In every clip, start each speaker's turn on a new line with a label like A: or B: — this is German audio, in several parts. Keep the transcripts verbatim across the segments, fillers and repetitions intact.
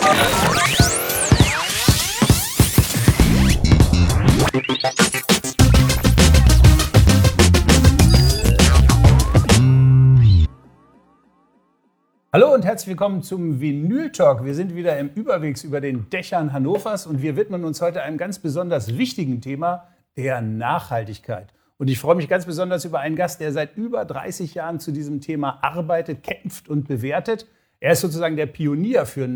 A: Hallo und herzlich willkommen zum Vinyl Talk. Wir sind wieder im Überwegs über den Dächern Hannovers und wir widmen uns heute einem ganz besonders wichtigen Thema, der Nachhaltigkeit. Und ich freue mich ganz besonders über einen Gast, der seit über dreißig Jahren zu diesem Thema arbeitet, kämpft und bewertet. Er ist sozusagen der Pionier für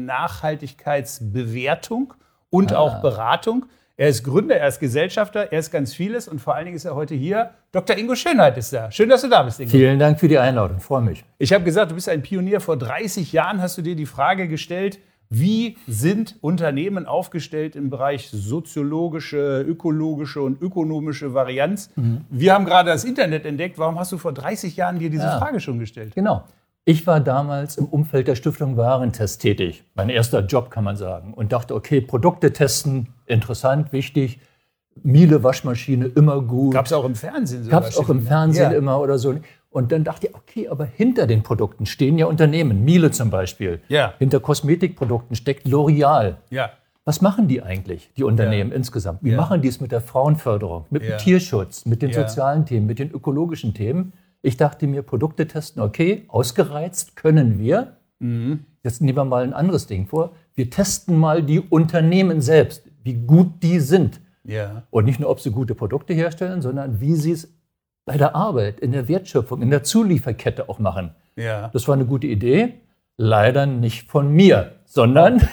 A: Nachhaltigkeitsbewertung und ah. auch Beratung. Er ist Gründer, er ist Gesellschafter, er ist ganz vieles und vor allen Dingen ist er heute hier. Doktor Ingo Schönheit ist da. Schön, dass du da bist, Ingo.
B: Vielen Dank für die Einladung, freue mich.
A: Ich habe gesagt, du bist ein Pionier. Vor dreißig Jahren hast du dir die Frage gestellt, wie sind Unternehmen aufgestellt im Bereich soziologische, ökologische und ökonomische Varianz? Mhm. Wir haben gerade das Internet entdeckt. Warum hast du vor dreißig Jahren dir diese ja. Frage schon gestellt?
B: Genau. Ich war damals im Umfeld der Stiftung Warentest tätig. Mein erster Job, kann man sagen. Und dachte, okay, Produkte testen, interessant, wichtig. Miele Waschmaschine, immer gut.
A: Gab es auch im Fernsehen so?
B: Gab es auch im Fernsehen ja. immer oder so. Und dann dachte ich, okay, aber hinter den Produkten stehen ja Unternehmen. Miele zum Beispiel.
A: Ja.
B: Hinter Kosmetikprodukten steckt L'Oreal.
A: Ja.
B: Was machen die eigentlich, die Unternehmen ja. insgesamt? Wie ja. machen die es mit der Frauenförderung, mit dem ja. Tierschutz, mit den ja. sozialen Themen, mit den ökologischen Themen? Ich dachte mir, Produkte testen, okay, ausgereizt können wir. Mhm. Jetzt nehmen wir mal ein anderes Ding vor. Wir testen mal die Unternehmen selbst, wie gut die sind.
A: Ja.
B: Und nicht nur, ob sie gute Produkte herstellen, sondern wie sie es bei der Arbeit, in der Wertschöpfung, in der Zulieferkette auch machen.
A: Ja.
B: Das war eine gute Idee. Leider nicht von mir, sondern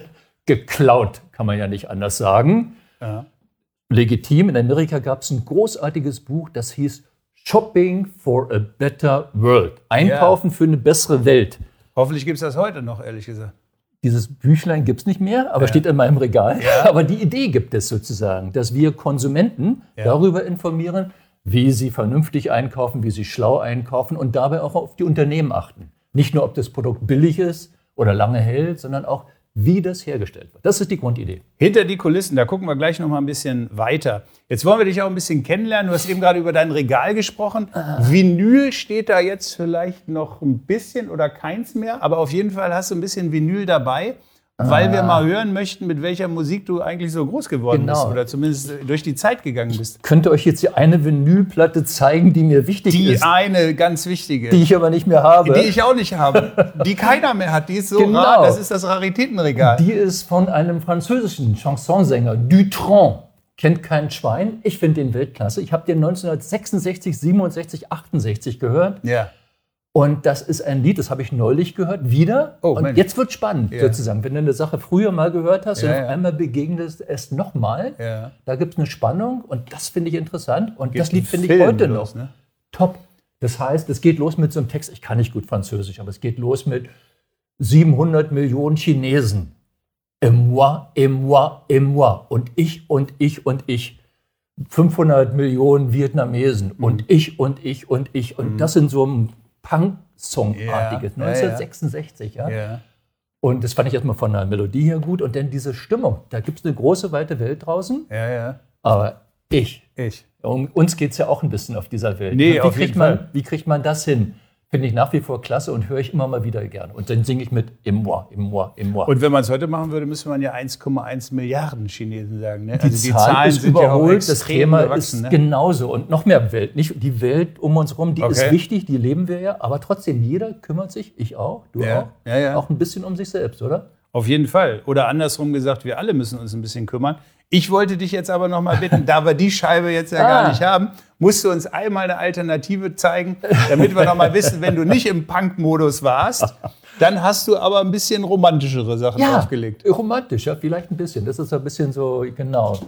B: geklaut, kann man ja nicht anders sagen.
A: Ja.
B: Legitim. In Amerika gab es ein großartiges Buch, das hieß Shopping for a Better World. Einkaufen ja. für eine bessere Welt.
A: Hoffentlich gibt es das heute noch, ehrlich gesagt.
B: Dieses Büchlein gibt es nicht mehr, aber ja. steht in meinem Regal.
A: Ja.
B: Aber die Idee gibt es sozusagen, dass wir Konsumenten ja. darüber informieren, wie sie vernünftig einkaufen, wie sie schlau einkaufen und dabei auch auf die Unternehmen achten. Nicht nur, ob das Produkt billig ist oder lange hält, sondern auch, wie das hergestellt wird. Das ist die Grundidee.
A: Hinter die Kulissen, da gucken wir gleich noch mal ein bisschen weiter. Jetzt wollen wir dich auch ein bisschen kennenlernen. Du hast eben gerade über dein Regal gesprochen. Ah. Vinyl steht da jetzt vielleicht noch ein bisschen oder keins mehr. Aber auf jeden Fall hast du ein bisschen Vinyl dabei, ah. weil wir mal hören möchten, mit welcher Musik du eigentlich so groß geworden
B: genau.
A: bist. Oder zumindest durch die Zeit gegangen bist.
B: Ich könnte euch jetzt hier eine Vinylplatte zeigen, die mir wichtig
A: die
B: ist.
A: Die eine ganz wichtige.
B: Die ich aber nicht mehr habe.
A: Die ich auch nicht habe. Die keiner mehr hat. Die ist so
B: genau.
A: rar. Das ist das Raritätenregal.
B: Die ist von einem französischen Chansonsänger, Dutron. Kennt kein Schwein. Ich finde den Weltklasse. Ich habe den neunzehnhundertsechsundsechzig, siebenundsechzig, achtundsechzig gehört.
A: Ja.
B: Und das ist ein Lied, das habe ich neulich gehört, wieder.
A: Oh,
B: und
A: Mensch.
B: Jetzt wird es spannend, ja. sozusagen. Wenn du eine Sache früher mal gehört hast
A: ja,
B: und
A: ja.
B: auf einmal begegnest es nochmal,
A: ja.
B: da gibt es eine Spannung und das finde ich interessant. Und
A: geht
B: das Lied finde ich
A: Film
B: heute
A: los,
B: noch
A: ne?
B: top. Das heißt, es geht los mit so einem Text, ich kann nicht gut Französisch, aber es geht los mit siebenhundert Millionen Chinesen. Et moi, et moi, et moi. Und ich und ich und ich. fünfhundert Millionen Vietnamesen. Mhm. Und ich und ich und ich. Und mhm. das in so einem Punk-Song-artiges.
A: Ja,
B: neunzehnhundertsechsundsechzig, ja.
A: ja.
B: Und das fand ich erstmal von der Melodie her gut. Und dann diese Stimmung. Da gibt es eine große, weite Welt draußen.
A: Ja, ja.
B: Aber ich.
A: Ich.
B: Um uns geht es ja auch ein bisschen auf dieser Welt.
A: Nee,
B: wie,
A: auf
B: kriegt
A: jeden
B: man,
A: Fall.
B: wie kriegt man das hin? Finde ich nach wie vor klasse und höre ich immer mal wieder gerne. Und dann singe ich mit Et moi, et moi, et moi.
A: Und wenn man es heute machen würde, müsste man ja eins Komma eins Milliarden Chinesen sagen. Ne?
B: Die,
A: also die
B: Zahl
A: Zahlen
B: ist
A: sind
B: überholt,
A: ja auch
B: das Thema
A: gewachsen,
B: ist
A: ne?
B: genauso. Und noch mehr Welt. Nicht die Welt um uns herum, die
A: okay.
B: ist wichtig, die leben wir ja. Aber trotzdem, jeder kümmert sich, ich auch, du
A: ja.
B: auch,
A: ja, ja.
B: auch ein bisschen um sich selbst, oder?
A: Auf jeden Fall. Oder andersrum gesagt, wir alle müssen uns ein bisschen kümmern. Ich wollte dich jetzt aber noch mal bitten, da wir die Scheibe jetzt ja
B: ah.
A: gar nicht haben, musst du uns einmal eine Alternative zeigen, damit wir noch mal wissen, wenn du nicht im Punk-Modus warst, dann hast du aber ein bisschen romantischere Sachen
B: ja,
A: aufgelegt.
B: Romantisch, ja, vielleicht ein bisschen. Das ist ein bisschen so, genau,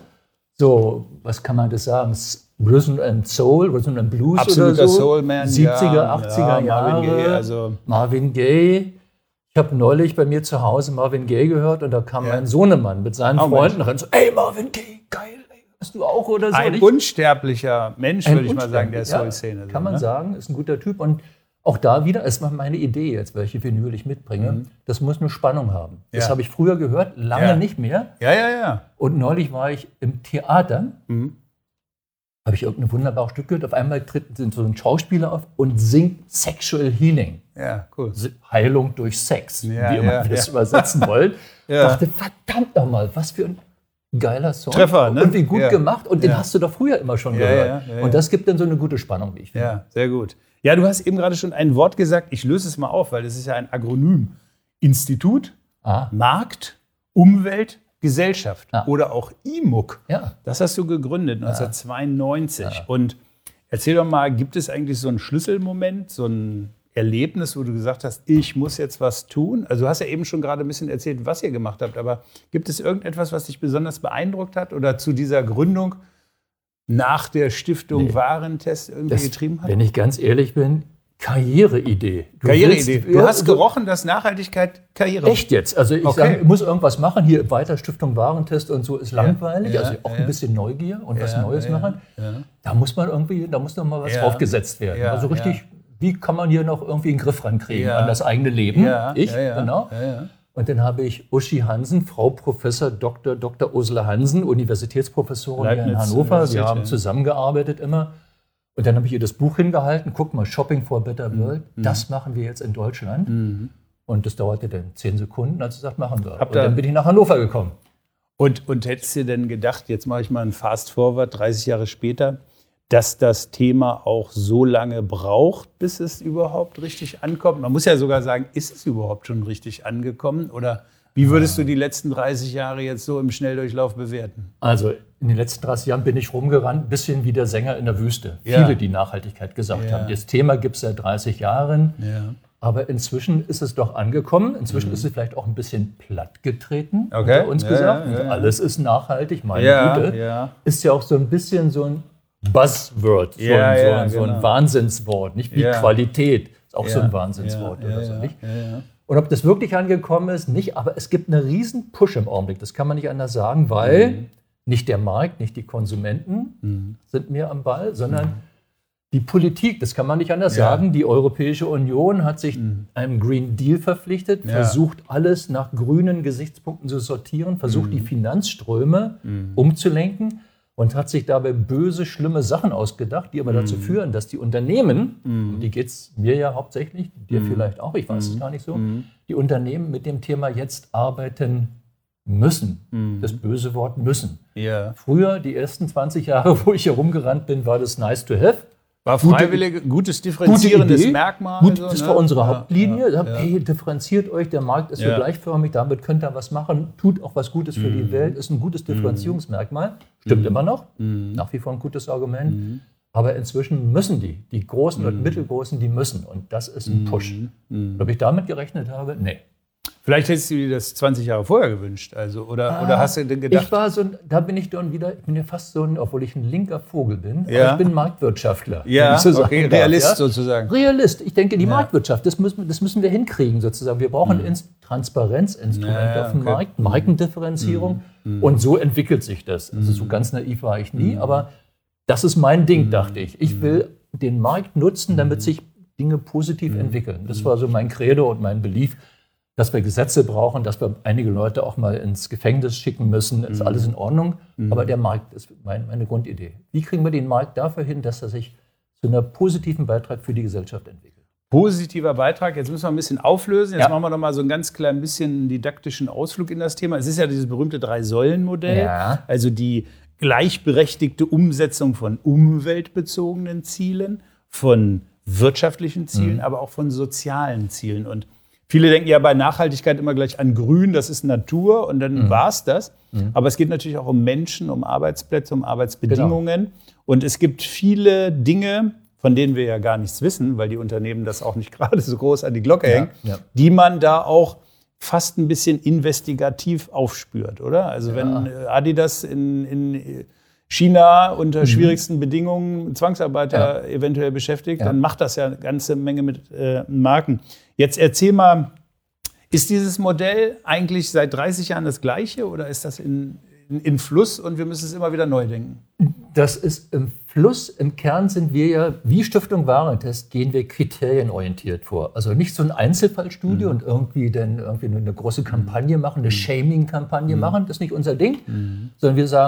B: so, was kann man das sagen? Rhythm and Soul, Rhythm and Blues
A: Absoluter
B: oder so.
A: Soul-Man,
B: siebziger,
A: ja,
B: achtziger
A: ja, Marvin
B: Jahre.
A: Gaye, also
B: Marvin Gaye. Ich habe neulich bei mir zu Hause Marvin Gaye gehört und da kam
A: ja.
B: mein Sohnemann mit seinen
A: oh,
B: Freunden rein und so, ey Marvin Gaye, geil, ey, hast du auch oder so?
A: Ein
B: ich,
A: unsterblicher Mensch,
B: ein
A: würde ich mal sagen, der
B: ja,
A: Soul-Szene.
B: Kann
A: so,
B: man
A: ne?
B: sagen, ist ein guter Typ und auch da wieder, es war meine Idee jetzt, welche Vinyl ich mitbringe, mhm. das muss eine Spannung haben. Das
A: ja.
B: habe ich früher gehört, lange
A: ja.
B: nicht mehr.
A: Ja, ja, ja.
B: Und neulich war ich im Theater,
A: mhm.
B: habe ich irgendein wunderbares Stück gehört, auf einmal tritt so ein Schauspieler auf und singt Sexual Healing.
A: Ja, cool.
B: Heilung durch Sex,
A: ja,
B: wie immer
A: ja,
B: wir das
A: ja.
B: übersetzen wollen.
A: Ja.
B: Dachte, verdammt nochmal, was für ein geiler Song.
A: Treffer, ne?
B: Und wie gut
A: ja.
B: gemacht. Und den
A: ja.
B: hast du doch früher immer schon
A: ja,
B: gehört.
A: Ja, ja, ja,
B: und das gibt dann so eine gute Spannung, wie ich finde.
A: Ja, sehr gut. Ja, du hast eben gerade schon ein Wort gesagt. Ich löse es mal auf, weil das ist ja ein Agronym. Institut,
B: Ah.
A: Markt, Umwelt, Gesellschaft
B: Ah.
A: oder auch I M U C.
B: Ja.
A: Das hast du gegründet neunzehnhundertzweiundneunzig.
B: Ja.
A: Und erzähl doch mal, gibt es eigentlich so einen Schlüsselmoment, so ein Erlebnis, wo du gesagt hast, ich muss jetzt was tun? Also du hast ja eben schon gerade ein bisschen erzählt, was ihr gemacht habt, aber gibt es irgendetwas, was dich besonders beeindruckt hat oder zu dieser Gründung nach der Stiftung
B: Nee.
A: Warentest irgendwie
B: Das,
A: getrieben hat?
B: wenn ich ganz ehrlich bin, Karriereidee. Du
A: Karriereidee.
B: willst-
A: Du
B: ja,
A: hast gerochen, dass Nachhaltigkeit Karriere
B: Echt jetzt? Also ich
A: Okay.
B: sage, ich muss irgendwas machen. Hier weiter Stiftung Warentest und so ist langweilig.
A: ja,
B: also auch
A: ja.
B: ein bisschen Neugier und was
A: Ja,
B: Neues
A: ja,
B: machen.
A: ja.
B: Da muss man irgendwie, da muss noch mal was
A: Ja.
B: draufgesetzt werden.
A: Ja,
B: also richtig,
A: ja.
B: wie kann man hier noch irgendwie einen Griff rankriegen
A: Ja.
B: an das eigene Leben?
A: Ja,
B: ich,
A: ja, ja.
B: genau.
A: Ja, ja.
B: Und dann habe ich Uschi Hansen, Frau Professor Doktor Doktor Ursula Hansen, Universitätsprofessorin hier in
A: Leibniz
B: Hannover. Wir
A: Universität,
B: haben
A: ja.
B: zusammengearbeitet immer. Und dann habe ich ihr das Buch hingehalten. Guck mal, Shopping for a Better World.
A: Mhm.
B: Das machen wir jetzt in Deutschland. Und das dauerte dann zehn Sekunden, als sie sagt, machen wir.
A: Habt
B: Und
A: ihr-
B: dann bin ich nach Hannover gekommen.
A: Und, und hättest du denn gedacht, jetzt mache ich mal einen Fast Forward, dreißig Jahre später, dass das Thema auch so lange braucht, bis es überhaupt richtig ankommt? Man muss ja sogar sagen, ist es überhaupt schon richtig angekommen? Oder wie würdest du die letzten dreißig Jahre jetzt so im Schnelldurchlauf bewerten?
B: Also in den letzten dreißig Jahren bin ich rumgerannt, ein bisschen wie der Sänger in der Wüste.
A: Ja.
B: Viele, die Nachhaltigkeit gesagt
A: Ja.
B: haben. Das Thema gibt es seit dreißig Jahren.
A: Ja.
B: Aber inzwischen ist es doch angekommen. Inzwischen ist es vielleicht auch ein bisschen plattgetreten,
A: Okay.
B: unter uns
A: Ja,
B: gesagt.
A: ja, ja,
B: Und
A: ja.
B: alles ist nachhaltig, meine
A: Ja,
B: Güte.
A: ja.
B: Ist ja auch so ein bisschen so ein Buzzword, so,
A: Ja,
B: ein, so,
A: ja,
B: ein, so ein
A: genau.
B: Wahnsinnswort. Nicht wie
A: Ja.
B: Qualität, ist auch
A: Ja.
B: so ein Wahnsinnswort
A: Ja,
B: oder
A: ja,
B: so.
A: ja,
B: Nicht?
A: ja, ja.
B: Und ob das wirklich angekommen ist, nicht. Aber es gibt einen riesen Push im Augenblick. Das kann man nicht anders sagen, weil
A: Mhm.
B: nicht der Markt, nicht die Konsumenten sind mehr am Ball, sondern die Politik. Das kann man nicht anders
A: Ja.
B: sagen. Die Europäische Union hat sich einem Green Deal verpflichtet,
A: Ja.
B: versucht alles nach grünen Gesichtspunkten zu sortieren, versucht die Finanzströme umzulenken und hat sich dabei böse, schlimme Sachen ausgedacht, die aber dazu führen, dass die Unternehmen, um die geht es mir ja hauptsächlich, dir vielleicht auch, ich weiß es gar nicht so, die Unternehmen mit dem Thema jetzt arbeiten müssen. Das böse Wort müssen.
A: Ja.
B: Früher, die ersten zwanzig Jahre, wo ich herumgerannt bin, war das nice to have.
A: War
B: Gute-
A: freiwillig, gutes differenzierendes
B: Idee.
A: Merkmal.
B: Gut,
A: so,
B: das
A: ne?
B: war unsere
A: Ja,
B: Hauptlinie.
A: ja,
B: Sagt,
A: ja.
B: Hey, differenziert euch, der Markt ist
A: Ja.
B: so gleichförmig, damit könnt ihr was machen, tut auch was Gutes für die Welt, ist ein gutes Differenzierungsmerkmal. Stimmt immer noch, nach wie vor ein gutes Argument. Aber inzwischen müssen die, die Großen und Mittelgroßen, die müssen. Und das ist ein Push. Ob ich damit gerechnet habe? Nee.
A: Vielleicht hättest du dir das zwanzig Jahre vorher gewünscht. Also, oder, oder hast du denn gedacht,
B: Ich war so ein, da bin ich dann wieder, ich bin ja fast so ein, obwohl ich ein linker Vogel bin,
A: Ja.
B: aber ich bin Marktwirtschaftler. wenn
A: ja,
B: ich so sagen
A: okay,
B: darf,
A: Realist
B: ja?
A: sozusagen.
B: Realist. Ich denke, die Marktwirtschaft, das müssen, das müssen wir hinkriegen sozusagen. Wir brauchen Ins- Transparenzinstrumente
A: Ja, ja,
B: auf dem
A: okay.
B: Markt, Markendifferenzierung. Und so entwickelt sich das. Also so ganz naiv war ich nie, aber das ist mein Ding, dachte ich. Ich will den Markt nutzen, damit sich Dinge positiv entwickeln. Das war so mein Credo und mein Belief, dass wir Gesetze brauchen, dass wir einige Leute auch mal ins Gefängnis schicken müssen. Ist alles in Ordnung. Aber der Markt ist mein, meine Grundidee. Wie kriegen wir den Markt dafür hin, dass er sich zu einem positiven Beitrag für die Gesellschaft entwickelt?
A: Positiver Beitrag. Jetzt müssen wir ein bisschen auflösen. Jetzt
B: Ja.
A: machen wir noch mal so ein ganz klein bisschen didaktischen Ausflug in das Thema. Es ist ja dieses berühmte Drei-Säulen-Modell.
B: Ja.
A: Also die gleichberechtigte Umsetzung von umweltbezogenen Zielen, von wirtschaftlichen Zielen, aber auch von sozialen Zielen. Und viele denken ja bei Nachhaltigkeit immer gleich an Grün, das ist Natur und dann
B: Mhm.
A: war es das. Aber es geht natürlich auch um Menschen, um Arbeitsplätze, um Arbeitsbedingungen. Und es gibt viele Dinge, von denen wir ja gar nichts wissen, weil die Unternehmen das auch nicht gerade so groß an die Glocke hängen,
B: ja.
A: die man da auch fast ein bisschen investigativ aufspürt, oder? Also wenn äh, Adidas in, in China unter schwierigsten Bedingungen Zwangsarbeiter eventuell beschäftigt,
B: Ja.
A: dann macht das ja eine ganze Menge mit äh, Marken. Jetzt erzähl mal, ist dieses Modell eigentlich seit dreißig Jahren das gleiche oder ist das in, in, in Fluss und wir müssen es immer wieder neu denken?
B: Das ist im Fluss. Im Kern sind wir ja, wie Stiftung Warentest, gehen wir kriterienorientiert vor. Also nicht so eine Einzelfallstudie und irgendwie dann irgendwie eine große Kampagne machen, eine Shaming-Kampagne machen. Das ist nicht unser Ding. Sondern wir sagen,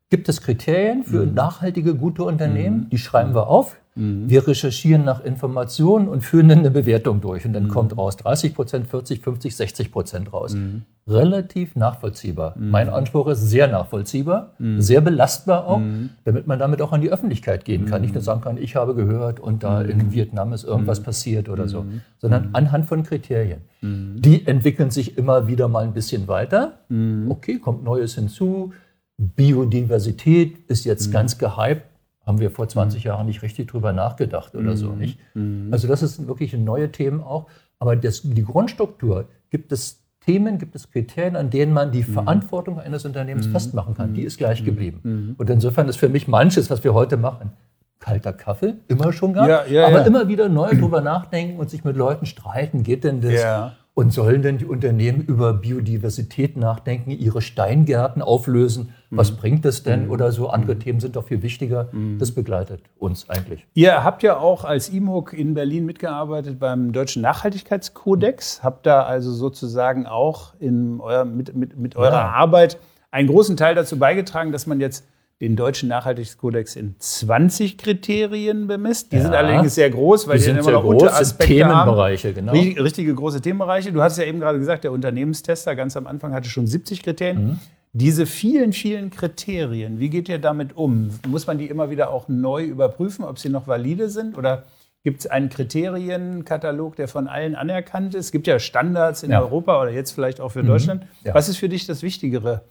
B: gibt es Kriterien für
A: Mhm.
B: nachhaltige, gute Unternehmen.
A: Mhm.
B: Die schreiben wir auf.
A: Mhm.
B: Wir recherchieren nach Informationen und führen dann eine Bewertung durch. Und dann
A: Mhm.
B: kommt raus dreißig Prozent, vierzig, fünfzig, sechzig Prozent raus.
A: Mhm.
B: Relativ nachvollziehbar.
A: Mhm.
B: Mein Anspruch ist sehr nachvollziehbar,
A: Mhm.
B: sehr belastbar auch,
A: Mhm.
B: damit man damit auch an die Öffentlichkeit gehen kann.
A: Mhm.
B: Nicht nur sagen kann, ich habe gehört und da
A: Mhm.
B: in Vietnam ist irgendwas
A: Mhm.
B: passiert oder so,
A: Mhm.
B: sondern
A: Mhm.
B: anhand von Kriterien.
A: Mhm.
B: Die entwickeln sich immer wieder mal ein bisschen weiter.
A: Mhm.
B: Okay, kommt Neues hinzu. Biodiversität ist jetzt
A: Mhm.
B: ganz gehypt. Haben wir vor zwanzig Jahren nicht richtig drüber nachgedacht oder so, nicht?
A: Mhm.
B: Also das sind wirklich neue Themen auch. Aber das, die Grundstruktur, gibt es Themen, gibt es Kriterien, an denen man die Verantwortung eines Unternehmens
A: Mhm.
B: festmachen kann. Die ist gleich geblieben.
A: Mhm.
B: Und insofern ist für mich manches, was wir heute machen, kalter Kaffee, immer schon gehabt.
A: Ja, ja,
B: aber
A: ja.
B: immer wieder neu drüber nachdenken und sich mit Leuten streiten. Geht denn das?
A: Ja.
B: Und sollen denn die Unternehmen über Biodiversität nachdenken, ihre Steingärten auflösen? Was bringt das denn? Oder so andere Themen sind doch viel wichtiger. Das begleitet uns eigentlich.
A: Ihr habt ja auch als I M O C in Berlin mitgearbeitet beim Deutschen Nachhaltigkeitskodex. Habt da also sozusagen auch in euer, mit, mit, mit eurer
B: Ja.
A: Arbeit einen großen Teil dazu beigetragen, dass man jetzt den Deutschen Nachhaltigkeitskodex in zwanzig Kriterien bemisst. Die
B: Ja.
A: sind allerdings sehr groß, weil
B: Die
A: die,
B: sind
A: dann
B: sehr
A: immer noch
B: groß, sind
A: Unteraspekte
B: Themenbereiche,
A: haben.
B: genau.
A: Richtig- Richtige große Themenbereiche. Du hast ja eben gerade gesagt, der Unternehmenstester ganz am Anfang hatte schon siebzig Kriterien.
B: Mhm.
A: Diese vielen, vielen Kriterien, wie geht ihr damit um? Muss man die immer wieder auch neu überprüfen, ob sie noch valide sind? Oder gibt es einen Kriterienkatalog, der von allen anerkannt ist? Es gibt ja Standards in
B: Ja.
A: Europa oder jetzt vielleicht auch für Deutschland.
B: Ja.
A: Was ist für dich das wichtigere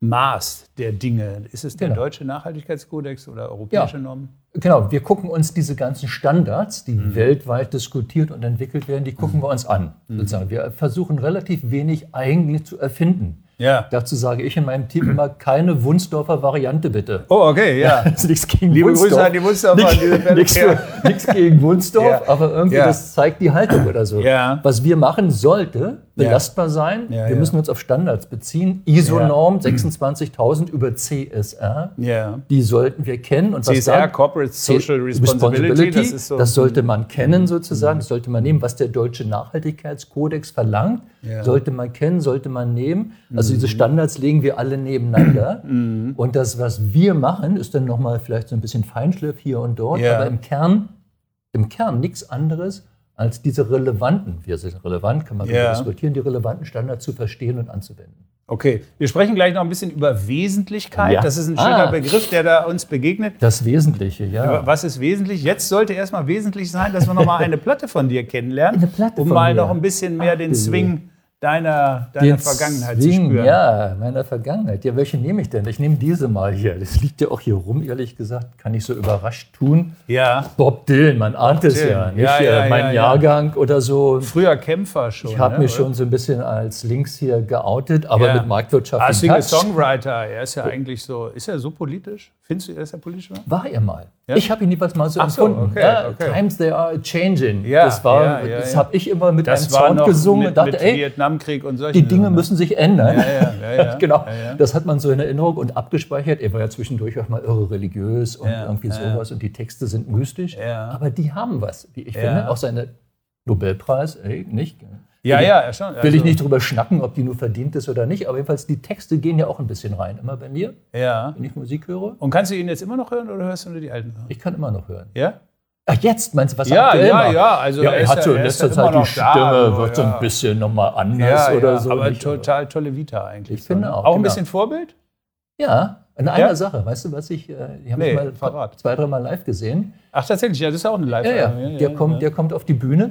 A: Maß der Dinge? Ist es der
B: Genau.
A: deutsche Nachhaltigkeitskodex oder europäische
B: Ja.
A: Normen?
B: Genau, wir gucken uns diese ganzen Standards, die weltweit diskutiert und entwickelt werden, die gucken wir uns an. Sozusagen. Wir versuchen relativ wenig eigentlich zu erfinden.
A: Ja.
B: Dazu sage ich in meinem Team immer, keine Wunsdorfer Variante bitte.
A: Oh, okay, ja.
B: Also nichts gegen
A: Liebe
B: Wunsdorf.
A: Grüße an die Wunsdorfer an diese Stelle.
B: Nichts,
A: Ja.
B: nichts gegen Wunsdorf,
A: Ja.
B: aber irgendwie
A: Ja.
B: das zeigt die Haltung oder so.
A: Ja.
B: Was wir machen sollte, belastbar sein.
A: Ja,
B: wir
A: ja.
B: müssen uns auf Standards beziehen. I S O-Norm sechsundzwanzigtausend über C S R.
A: Ja.
B: Die sollten wir kennen. Und
A: C S R,
B: dann-
A: Corporate Social Responsibility, das ist so.
B: das sollte man kennen sozusagen, das sollte man nehmen, was der Deutsche Nachhaltigkeitskodex verlangt,
A: Ja.
B: sollte man kennen, sollte man nehmen. Also diese Standards legen wir alle nebeneinander. Und das, was wir machen, ist dann nochmal vielleicht so ein bisschen Feinschliff hier und dort,
A: Ja.
B: aber im Kern, im Kern nichts anderes als diese relevanten, wir sind relevant, kann man
A: Ja.
B: darüber diskutieren, die relevanten Standards zu verstehen und anzuwenden.
A: Okay, wir sprechen gleich noch ein bisschen über Wesentlichkeit.
B: Ja.
A: Das ist ein schöner
B: Ah.
A: Begriff, der da uns begegnet.
B: Das Wesentliche, ja.
A: Was ist wesentlich? Jetzt sollte erstmal wesentlich sein, dass wir noch mal eine Platte von dir kennenlernen,
B: Eine Platte
A: um
B: von
A: mal
B: mir.
A: noch ein bisschen mehr den
B: Ach,
A: Swing deiner, deiner
B: Den
A: Vergangenheit
B: Swing,
A: zu spüren.
B: Ja, meiner Vergangenheit. Ja, welche nehme ich denn? Ich nehme diese mal hier. Das liegt ja auch hier rum, ehrlich gesagt. Kann ich so überrascht tun.
A: Ja.
B: Bob Dylan, man ahnt es
A: Dylan.
B: ja. Nicht?
A: Ja, ja,
B: Äh, mein
A: ja, ja.
B: Jahrgang oder so.
A: Früher Kämpfer schon.
B: Ich habe
A: ne,
B: mich
A: oder?
B: schon so ein bisschen als links hier geoutet, aber
A: Ja.
B: mit Marktwirtschaft
A: Ah,
B: im
A: Single
B: Touch.
A: Songwriter, er ist ja eigentlich so. Ist er so politisch? Findest du, er ist ja politisch? Oder?
B: War er mal.
A: Ja?
B: Ich habe ihn jeweils mal so
A: Ach so,
B: empfunden.
A: okay,
B: ja,
A: okay.
B: Times they are changing.
A: Ja,
B: das war,
A: ja, ja,
B: das
A: ja.
B: habe ich immer mit
A: Das
B: einem
A: war
B: Sound
A: noch
B: gesungen
A: mit,
B: und dachte,
A: mit
B: ey,
A: Vietnamkrieg und solche
B: die Dinge
A: Sachen.
B: müssen sich ändern.
A: Ja, ja, ja, ja.
B: genau,
A: Ja, ja.
B: das hat man so in Erinnerung und abgespeichert. Er war ja zwischendurch auch mal irre religiös und
A: Ja,
B: irgendwie
A: ja,
B: sowas und die Texte sind mystisch.
A: Ja.
B: Aber die haben was, wie ich
A: Ja.
B: finde. Auch seine Nobelpreis, ey, nicht?
A: Ja,
B: will
A: ja,
B: ich,
A: schon.
B: Will ich
A: Also-
B: nicht drüber schnacken, ob die nur verdient ist oder nicht, aber jedenfalls die Texte gehen ja auch ein bisschen rein. Immer bei mir,
A: Ja.
B: wenn ich Musik höre.
A: Und kannst du ihn jetzt immer noch hören oder hörst du nur die alten Sachen?
B: Ich kann immer noch hören.
A: Ja?
B: Ach, jetzt meinst du, was er
A: Ja,
B: aktuell
A: ja,
B: macht?
A: ja. Also
B: ja,
A: er
B: er
A: ist
B: hat so
A: ja-
B: in
A: er ist
B: letzter
A: ja immer
B: Zeit die
A: noch da,
B: Stimme,
A: so,
B: wird so
A: ja.
B: ein bisschen nochmal anders
A: Ja,
B: oder
A: ja,
B: so.
A: aber
B: nicht?
A: total tolle Vita eigentlich.
B: Ich finde
A: ne?
B: auch,
A: Auch ein
B: genau.
A: bisschen Vorbild?
B: Ja, in einer
A: Ja?
B: Sache. Weißt du, was ich, äh, ich habe
A: Nee,
B: mich mal
A: verrat.
B: zwei, dreimal live gesehen.
A: Ach, tatsächlich, ja, das ist auch eine live
B: Ja, ja, der, kommt, der kommt auf die Bühne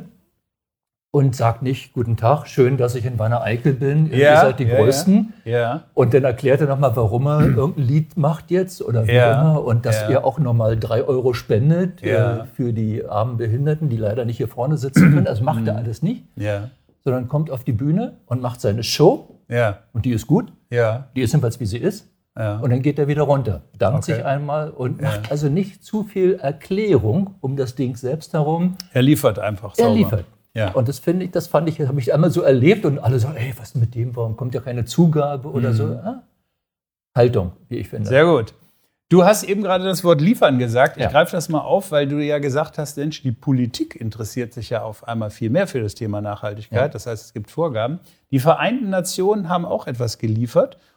B: und sagt nicht, guten Tag, schön, dass ich in Wanne-Eickel bin, ihr
A: Ja,
B: seid die
A: ja,
B: Größten.
A: Ja.
B: Und dann erklärt er nochmal, warum er irgendein Lied macht jetzt oder wie
A: Ja,
B: immer und dass
A: ja.
B: er auch nochmal drei Euro spendet
A: Ja.
B: äh, für die armen Behinderten, die leider nicht hier vorne sitzen können. Das macht er alles nicht,
A: Ja.
B: sondern kommt auf die Bühne und macht seine Show
A: Ja.
B: und die ist gut,
A: Ja.
B: die ist jedenfalls wie sie ist.
A: Ja.
B: Und dann geht er wieder runter, dankt
A: Okay.
B: sich einmal und
A: Ja.
B: macht also nicht zu viel Erklärung um das Ding selbst herum.
A: Er liefert einfach.
B: Er
A: sauber.
B: liefert.
A: Ja.
B: Und das finde ich, das fand ich, habe ich einmal so erlebt und alle sagen, ey, was ist mit dem, warum kommt ja keine Zugabe oder so. Ja. Haltung, wie ich finde.
A: Sehr gut. Du hast eben gerade das Wort liefern gesagt. Ich
B: Ja.
A: greife das mal auf, weil du ja gesagt hast, Mensch, die Politik interessiert sich ja auf einmal viel mehr für das Thema Nachhaltigkeit.
B: Ja.
A: Das heißt, es gibt Vorgaben. Die Vereinten Nationen haben auch etwas geliefert.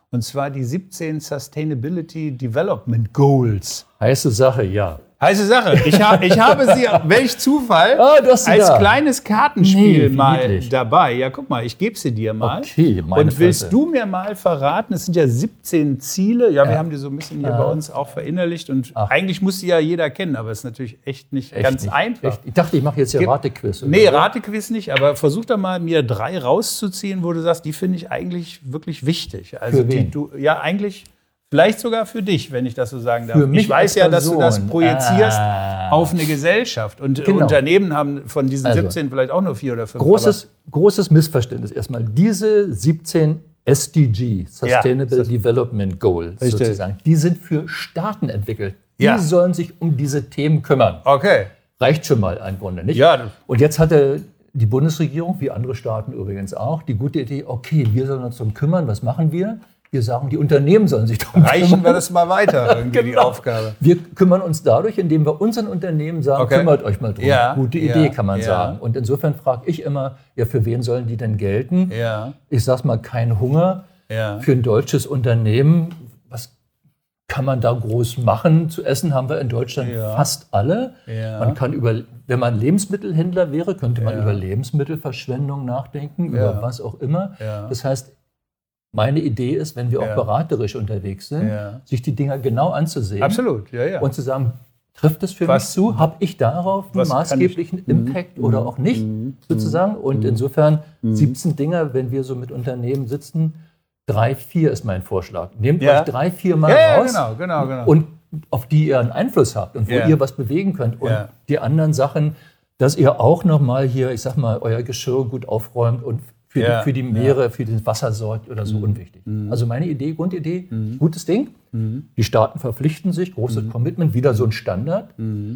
A: Und zwar die siebzehn Sustainability Development Goals.
B: Heiße Sache, ja.
A: Heiße Sache. Ich, ha, ich habe sie, welch Zufall,
B: Ah, du hast sie
A: als
B: da.
A: kleines Kartenspiel
B: Nee, wie
A: mal
B: niedlich.
A: dabei. Ja, guck mal, ich gebe sie dir mal.
B: Okay, meine
A: Und willst
B: Fresse.
A: du mir mal verraten, es sind ja siebzehn Ziele. Ja, wir
B: Ja.
A: haben die so ein bisschen hier
B: Ja.
A: bei uns auch verinnerlicht. Und
B: Ach.
A: eigentlich muss sie ja jeder kennen, aber es ist natürlich echt nicht
B: Echt
A: ganz
B: nicht.
A: einfach.
B: Echt? Ich dachte, ich mache jetzt hier
A: Gib-
B: Ratequiz. oder
A: Nee,
B: so.
A: Ratequiz nicht, aber versuch doch mal, mir drei rauszuziehen, wo du sagst, die finde ich eigentlich wirklich wichtig. Also
B: Für wen?
A: Die, du, ja, eigentlich vielleicht sogar für dich, wenn ich das so sagen darf.
B: Für mich
A: ich weiß
B: als
A: ja, dass du das
B: Person.
A: projizierst
B: Ah.
A: auf eine Gesellschaft. Und
B: Genau.
A: Unternehmen haben von diesen
B: Also,
A: siebzehn vielleicht auch nur vier oder fünf.
B: Großes, großes Missverständnis erstmal. Diese siebzehn S D G, Sustainable
A: das-
B: Development Goals
A: Richtig.
B: sozusagen, die sind für Staaten entwickelt. Die
A: Ja.
B: sollen sich um diese Themen kümmern.
A: Aber, okay.
B: Reicht schon mal ein Grunde, nicht?
A: Ja, das-
B: Und jetzt hatte die Bundesregierung, wie andere Staaten übrigens auch, die gute Idee, okay, wir sollen uns darum kümmern. Was machen wir? Wir sagen, die Unternehmen sollen sich darum
A: Reichen
B: kümmern.
A: wir das mal weiter, irgendwie die
B: Genau.
A: Aufgabe.
B: Wir kümmern uns dadurch, indem wir unseren Unternehmen sagen,
A: Okay.
B: kümmert euch mal drum.
A: Ja,
B: Gute
A: ja,
B: Idee, kann man
A: ja.
B: sagen. Und insofern frage ich immer, ja, für wen sollen die denn gelten?
A: Ja,
B: Ich sage mal, kein Hunger.
A: ja.
B: Für ein deutsches Unternehmen, was kann man da groß machen? Zu essen haben wir in Deutschland
A: Ja.
B: fast alle.
A: Ja.
B: Man kann über, wenn man Lebensmittelhändler wäre, könnte man
A: Ja.
B: über Lebensmittelverschwendung nachdenken,
A: Ja.
B: über was auch immer.
A: Ja.
B: Das heißt, meine Idee ist, wenn wir
A: Ja.
B: auch beraterisch unterwegs sind,
A: Ja.
B: sich die Dinger genau anzusehen
A: Absolut, ja, ja.
B: und zu sagen, trifft es für
A: Was-
B: mich zu? Habe ich darauf einen
A: was kann
B: maßgeblichen
A: ich- Mhm.
B: Impact oder auch nicht, sozusagen? Und insofern siebzehn Dinger, wenn wir so mit Unternehmen sitzen, drei, vier ist mein Vorschlag. Nehmt
A: Ja.
B: euch drei, vier Mal
A: ja, ja,
B: raus
A: genau, genau, genau.
B: und auf die ihr einen Einfluss habt und wo
A: Ja.
B: ihr was bewegen könnt. Und
A: Ja.
B: die anderen Sachen, dass ihr auch nochmal hier, ich sag mal, euer Geschirr gut aufräumt und für,
A: Ja.
B: die, für die Meere, für das Wasser sorgt oder so, unwichtig. Also meine Idee, Grundidee, gutes Ding. Die Staaten verpflichten sich, großes Commitment, wieder so ein Standard.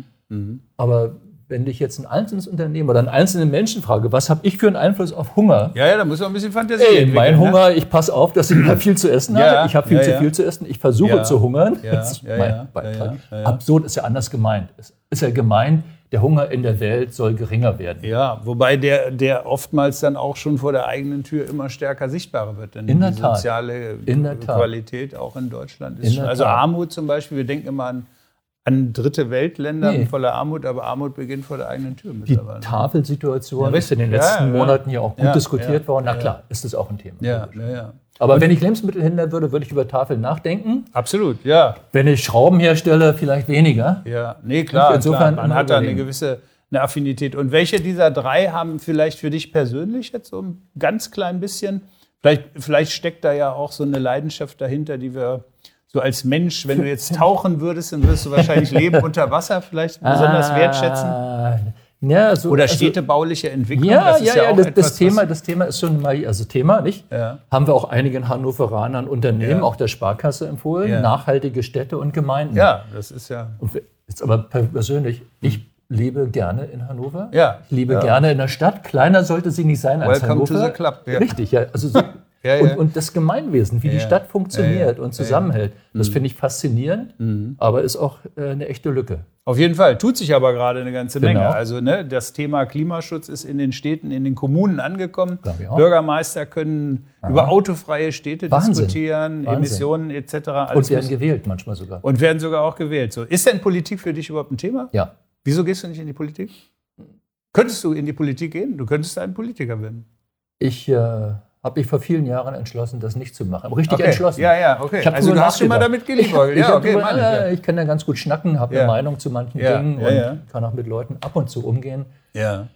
B: Aber wenn ich jetzt ein einzelnes Unternehmen oder einen einzelnen Menschen frage, was habe ich für einen Einfluss auf Hunger?
A: ja, ja, da muss man ein bisschen Fantasie
B: Ey,
A: entwickeln,
B: mein
A: ne?
B: Hunger, ich passe auf, dass ich mal viel zu essen
A: Ja,
B: habe. Ich habe viel
A: ja,
B: zu
A: ja.
B: viel zu essen. Ich versuche
A: Ja.
B: zu hungern.
A: Ja,
B: Das ist
A: ja,
B: mein
A: ja,
B: Beitrag.
A: ja, ja, ja.
B: Absurd ist ja anders gemeint. Es ist ja gemeint, der Hunger in der Welt soll geringer werden.
A: Ja, wobei der, der oftmals dann auch schon vor der eigenen Tür immer stärker sichtbarer wird. Denn
B: In der
A: die
B: Tat.
A: soziale
B: In der Tat.
A: Qualität auch in Deutschland ist
B: In
A: schon,
B: der
A: also
B: Tat.
A: Armut zum Beispiel, wir denken immer an, an dritte Weltländer
B: Nee.
A: voller Armut, aber Armut beginnt vor der eigenen Tür
B: Die
A: mittlerweile.
B: Tafelsituation
A: Ja,
B: ist in den
A: ja,
B: letzten
A: ja.
B: Monaten ja auch gut
A: Ja,
B: diskutiert
A: ja,
B: worden. Na
A: ja.
B: klar, ist das auch ein Thema.
A: Ja, ja, ja.
B: Aber wenn ich Lebensmittelhändler würde, würde ich über Tafeln nachdenken.
A: Absolut, ja.
B: Wenn ich Schrauben herstelle, vielleicht weniger.
A: Ja, nee, klar,
B: Insofern
A: klar. Man
B: immer
A: hat da eine
B: überlegen.
A: gewisse eine Affinität. Und welche dieser drei haben vielleicht für dich persönlich jetzt so ein ganz klein bisschen, vielleicht, vielleicht steckt da ja auch so eine Leidenschaft dahinter, die wir so als Mensch, wenn du jetzt tauchen würdest, dann würdest du wahrscheinlich Leben unter Wasser vielleicht besonders wertschätzen.
B: Ah, ja, so,
A: Oder
B: also-
A: städtebauliche Entwicklung.
B: Ja,
A: das ist
B: ja, ja,
A: auch
B: das,
A: etwas,
B: das, Thema,
A: was-
B: das Thema ist schon mal, also Thema, nicht?
A: Ja.
B: Haben wir auch einigen Hannoveranern Unternehmen,
A: Ja.
B: auch der Sparkasse empfohlen,
A: Ja.
B: nachhaltige Städte und Gemeinden.
A: Ja, das ist ja.
B: Und jetzt aber persönlich, ich lebe gerne in Hannover.
A: Ja.
B: Ich lebe
A: Ja.
B: gerne in der Stadt. Kleiner sollte sie nicht sein als
A: Welcome to
B: Hannover.
A: the club, ja.
B: Richtig, ja. Also so,
A: Ja, ja.
B: Und, und das Gemeinwesen, wie die
A: Ja.
B: Stadt funktioniert
A: Ja, ja.
B: und zusammenhält, das
A: Mhm.
B: finde ich faszinierend, aber ist auch äh, eine echte Lücke.
A: Auf jeden Fall, tut sich aber gerade eine ganze
B: Genau.
A: Menge. Also ne, das Thema Klimaschutz ist in den Städten, in den Kommunen angekommen.
B: Glaub ich auch.
A: Bürgermeister können über autofreie Städte
B: Wahnsinn.
A: diskutieren,
B: Wahnsinn.
A: Emissionen et cetera.
B: Und
A: Alles
B: werden
A: muss-
B: gewählt manchmal sogar.
A: und werden sogar auch gewählt. So, ist denn Politik für dich überhaupt ein Thema?
B: Ja.
A: Wieso gehst du nicht in die Politik? Könntest du in die Politik gehen? Du könntest ein Politiker werden.
B: Ich äh, habe mich vor vielen Jahren entschlossen, das nicht zu machen. Aber richtig
A: Okay.
B: entschlossen.
A: Ja, ja, okay.
B: Ich hab
A: Also
B: drüber
A: du hast schon mal
B: nachgedacht.
A: damit geliebäugelt.
B: Ich,
A: Ja,
B: hab
A: okay,
B: drüber-
A: meine ich,
B: äh,
A: ja.
B: ich kann ja ganz gut schnacken, habe
A: Ja.
B: eine Meinung zu manchen
A: Ja,
B: Dingen
A: ja,
B: und
A: ja.
B: kann auch mit Leuten ab und zu umgehen.
A: Ja.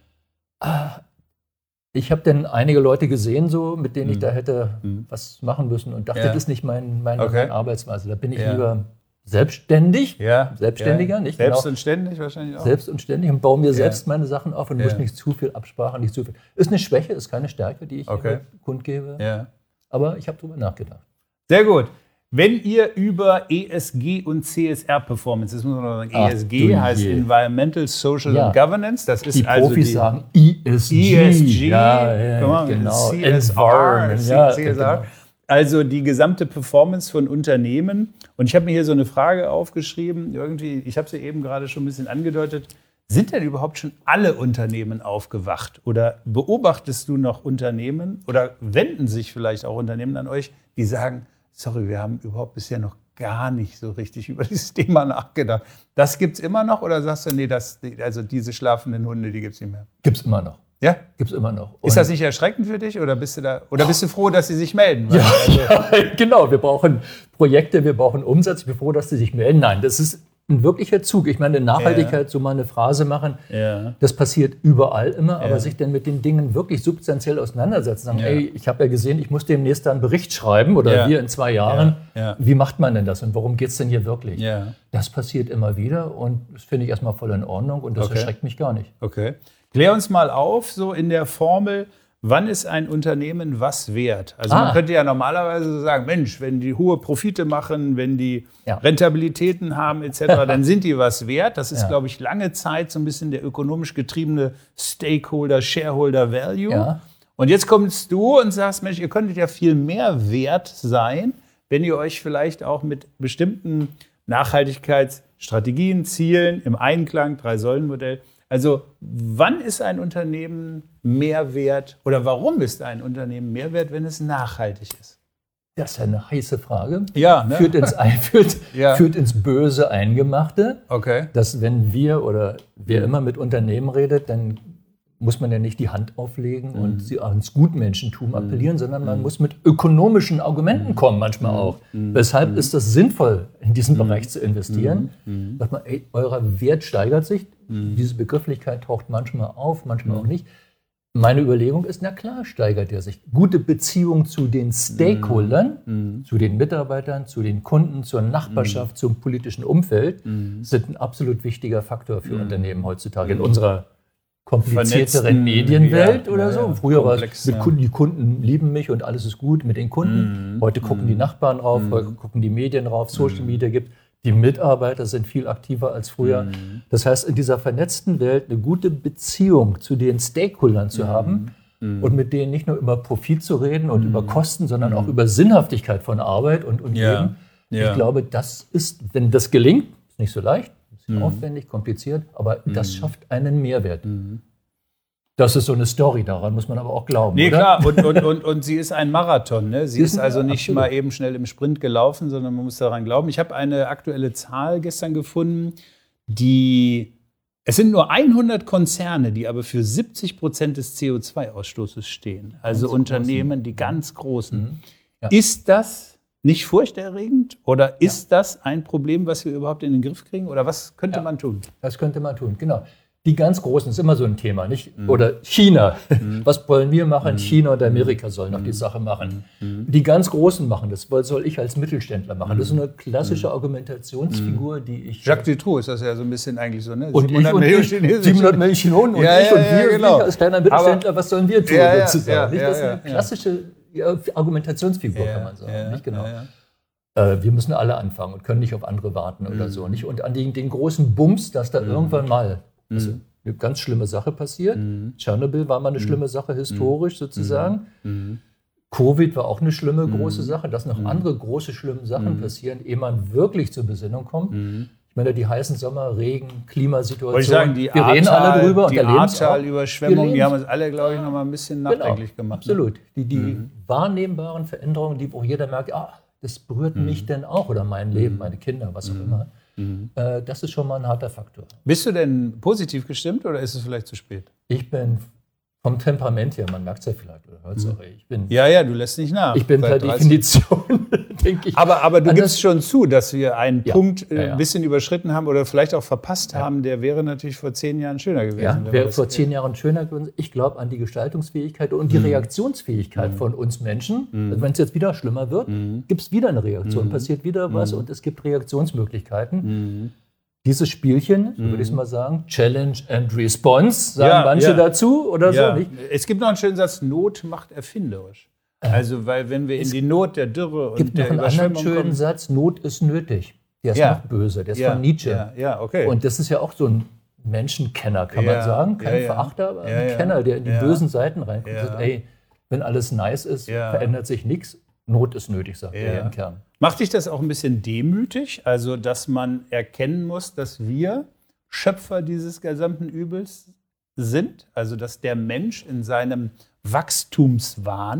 B: Ich habe dann einige Leute gesehen, so, mit denen ich
A: Mhm.
B: da hätte
A: Mhm.
B: was machen müssen und dachte,
A: Ja.
B: das ist nicht mein, meine,
A: Okay.
B: meine Arbeitsweise. Da bin ich
A: Ja.
B: lieber selbstständig,
A: Ja.
B: Selbstständiger,
A: ja.
B: nicht?
A: Selbst
B: Genau.
A: und ständig wahrscheinlich auch.
B: selbst und ständig und baue mir
A: Ja.
B: selbst meine Sachen auf und
A: Ja.
B: muss nicht zu viel Absprache, nicht zu viel. Ist eine Schwäche, ist keine Stärke, die ich
A: Okay.
B: immer kundgebe,
A: Ja.
B: aber ich habe drüber nachgedacht.
A: Sehr gut. Wenn ihr über E S G und C S R-Performance, das muss man noch sagen,
B: Ach,
A: E S G
B: du
A: heißt
B: je.
A: Environmental, Social
B: Ja.
A: and Governance. Das ist
B: Die
A: also
B: Profis
A: die
B: sagen E S G.
A: E S G,
B: ja, ja,
A: guck mal,
B: genau.
A: C S R,
B: Environment, ja,
A: C S R.
B: genau.
A: Also die gesamte Performance von Unternehmen. Und ich habe mir hier so eine Frage aufgeschrieben, irgendwie, ich habe sie eben gerade schon ein bisschen angedeutet. Sind denn überhaupt schon alle Unternehmen aufgewacht? Oder beobachtest du noch Unternehmen oder wenden sich vielleicht auch Unternehmen an euch, die sagen, sorry, wir haben überhaupt bisher noch gar nicht so richtig über dieses Thema nachgedacht. Das gibt es immer noch oder sagst du, nee, das, also diese schlafenden Hunde, die gibt es nicht mehr?
B: Gibt es immer noch.
A: Ja?
B: Gibt es immer noch. Und
A: ist das nicht erschreckend für dich oder bist du da oder bist du froh, dass sie sich melden?
B: Ja,
A: also,
B: ja, genau. Wir brauchen Projekte, wir brauchen Umsatz. Ich bin froh, dass sie sich melden. Nein, das ist ein wirklicher Zug. Ich meine, Nachhaltigkeit, ja. so mal eine Phrase machen,
A: ja.
B: das passiert überall immer, aber
A: ja.
B: sich dann mit den Dingen wirklich substanziell auseinandersetzen. Sagen,
A: ja.
B: ey, ich habe ja gesehen, ich muss demnächst da einen Bericht schreiben oder
A: ja.
B: wir in zwei Jahren.
A: Ja. Ja.
B: Wie macht man denn das und worum geht es denn hier wirklich?
A: Ja.
B: Das passiert immer wieder und das finde ich erstmal voll in Ordnung und das
A: okay.
B: erschreckt mich gar nicht.
A: Okay. Klär uns mal auf, so in der Formel, wann ist ein Unternehmen was wert? Also ah. man könnte ja normalerweise so sagen, Mensch, wenn die hohe Profite machen, wenn die ja. Rentabilitäten haben et cetera, dann sind die was wert. Das ist, ja. glaube ich, lange Zeit so ein bisschen der ökonomisch getriebene Stakeholder, Shareholder Value. Ja. Und jetzt kommst du und sagst, Mensch, ihr könntet ja viel mehr wert sein, wenn ihr euch vielleicht auch mit bestimmten Nachhaltigkeitsstrategien, Zielen im Einklang, Drei-Säulen-Modell. Also wann ist ein Unternehmen mehr wert oder warum ist ein Unternehmen mehr wert, wenn es nachhaltig ist?
B: Das ist ja eine heiße Frage.
A: Ja, ne?
B: Führt ins, führt,
A: ja.
B: führt ins böse Eingemachte.
A: Okay.
B: Dass wenn wir oder wer immer mit Unternehmen redet, dann muss man ja nicht die Hand auflegen mhm. und sie ans Gutmenschentum appellieren, mhm. sondern man mhm. muss mit ökonomischen Argumenten kommen, manchmal auch. Mhm. Weshalb mhm. ist das sinnvoll, in diesen mhm. Bereich zu investieren? Mhm. Sagt man, ey, euer Wert steigert sich. Mhm. Diese Begrifflichkeit taucht manchmal auf, manchmal mhm. auch nicht. Meine Überlegung ist, na klar steigert er sich. Gute Beziehung zu den Stakeholdern, mhm. zu den Mitarbeitern, zu den Kunden, zur Nachbarschaft, mhm. zum politischen Umfeld mhm. sind ein absolut wichtiger Faktor für mhm. Unternehmen heutzutage in unserer komplizierteren Medienwelt ja, oder ja, so. Ja, Früher war es, mit Kunden, die Kunden lieben mich und alles ist gut mit den Kunden. Mhm. Heute gucken mhm. die Nachbarn rauf, mhm. heute gucken die Medien rauf, Social Media gibt. Die Mitarbeiter sind viel aktiver als früher. Mhm. Das heißt, in dieser vernetzten Welt eine gute Beziehung zu den Stakeholdern zu mhm. haben mhm. und mit denen nicht nur über Profit zu reden und mhm. über Kosten, sondern mhm. auch über Sinnhaftigkeit von Arbeit und, und
A: ja.
B: Leben.
A: Ja.
B: Ich glaube, das ist, wenn das gelingt, ist nicht so leicht, ist mhm. aufwendig, kompliziert, aber mhm. das schafft einen Mehrwert. Mhm. Das ist so eine Story, daran muss man aber auch glauben.
A: Nee,
B: oder?
A: klar, und, und, und, und sie ist ein Marathon. Ne? Sie ist, ist also nicht
B: absolut.
A: mal eben schnell im Sprint gelaufen, sondern man muss daran glauben. Ich habe eine aktuelle Zahl gestern gefunden, die, es sind nur hundert Konzerne, die aber für siebzig Prozent des C O zwei Ausstoßes stehen. Also ganz Unternehmen, großen. die ganz großen. Mhm. Ja. Ist das nicht furchterregend oder ist ja. das ein Problem, was wir überhaupt in den Griff kriegen? Oder was könnte ja. man tun?
B: Das könnte man tun, genau. Die ganz Großen ist immer so ein Thema, nicht? Mhm. Oder China. Mhm. Was wollen wir machen? Mhm. China und Amerika sollen noch die Sache machen. Mhm. Die ganz Großen machen das. Was soll ich als Mittelständler machen? Das ist eine klassische Argumentationsfigur, die ich...
A: Jacques Dutroux ist das ja so ein bisschen eigentlich so, ne?
B: Und siebenhundert Millionen Chinesen. siebenhundert Millionen Chinesen und
A: ja,
B: ich und
A: ja,
B: wir,
A: genau.
B: wir als kleiner Mittelständler, aber was sollen wir tun
A: ja, ja,
B: sozusagen?
A: Ja,
B: nicht?
A: ja,
B: Das ist eine
A: ja,
B: klassische ja, Argumentationsfigur,
A: ja,
B: kann man sagen.
A: Ja,
B: nicht genau.
A: Ja, ja.
B: Äh, wir müssen alle anfangen und können nicht auf andere warten oder
A: mhm.
B: so. Nicht? Und an den, den großen Bums, dass da mhm. irgendwann mal... Also, eine ganz schlimme Sache passiert. Mhm. Tschernobyl war mal eine mhm. schlimme Sache, historisch mhm. sozusagen. Mhm. Covid war auch eine schlimme, mhm. große Sache. Dass noch mhm. andere große, schlimme Sachen mhm. passieren, ehe man wirklich zur Besinnung kommt. Mhm. Ich meine, die heißen Sommer, Regen, Klimasituation.
A: Wollte ich sagen, die
B: wir reden alle drüber.
A: Die Ahrtal-Überschwemmung, die haben uns alle, glaube ich, noch mal ein bisschen nachdenklich
B: genau,
A: gemacht.
B: Absolut. Ne? Die, die mhm. wahrnehmbaren Veränderungen, die auch jeder merkt, ah, das berührt mhm. mich denn auch oder mein Leben, meine Kinder, was auch
A: mhm.
B: immer. Mhm. Das ist schon mal ein harter Faktor.
A: Bist du denn positiv gestimmt oder ist es vielleicht zu spät?
B: Ich bin vom Temperament her, man merkt es ja vielleicht, oder hört es
A: mhm.
B: auch, ich bin,
A: ja, ja, du lässt nicht nach.
B: Ich bin per Definition, denke ich.
A: Aber, aber du gibst schon zu, dass wir einen
B: ja,
A: Punkt äh,
B: ja, ja.
A: ein bisschen überschritten haben oder vielleicht auch verpasst ja. haben, der wäre natürlich vor zehn Jahren schöner gewesen.
B: Ja, wäre vor zehn Jahren schöner gewesen. Ich glaube an die Gestaltungsfähigkeit und die mhm. Reaktionsfähigkeit mhm. von uns Menschen. Mhm. Also wenn es jetzt wieder schlimmer wird, mhm. gibt es wieder eine Reaktion, mhm. passiert wieder was mhm. und es gibt Reaktionsmöglichkeiten. Mhm. Dieses Spielchen, so würde ich es mal sagen, Challenge and Response, sagen ja, manche ja. dazu oder ja. so. Nicht?
A: Es gibt noch einen schönen Satz, Not macht erfinderisch. Also, weil wenn wir in die Not der Dürre und der Überschwemmung kommen... Es gibt noch einen anderen schönen
B: Satz, Not ist nötig. Der ist
A: ja.
B: noch böse, der ist
A: ja.
B: von Nietzsche.
A: Ja. Ja, okay.
B: Und das ist ja auch so ein Menschenkenner, kann ja. man sagen. Kein ja, ja. Verachter, aber ein ja, Kenner, der in die ja. bösen Seiten reinkommt
A: ja.
B: und sagt, ey, wenn alles nice ist,
A: ja.
B: verändert sich nichts. Not ist nötig, sagt
A: ja.
B: er im Kern.
A: Macht dich das auch ein bisschen demütig? Also, dass man erkennen muss, dass wir Schöpfer dieses gesamten Übels sind? Also, dass der Mensch in seinem Wachstumswahn,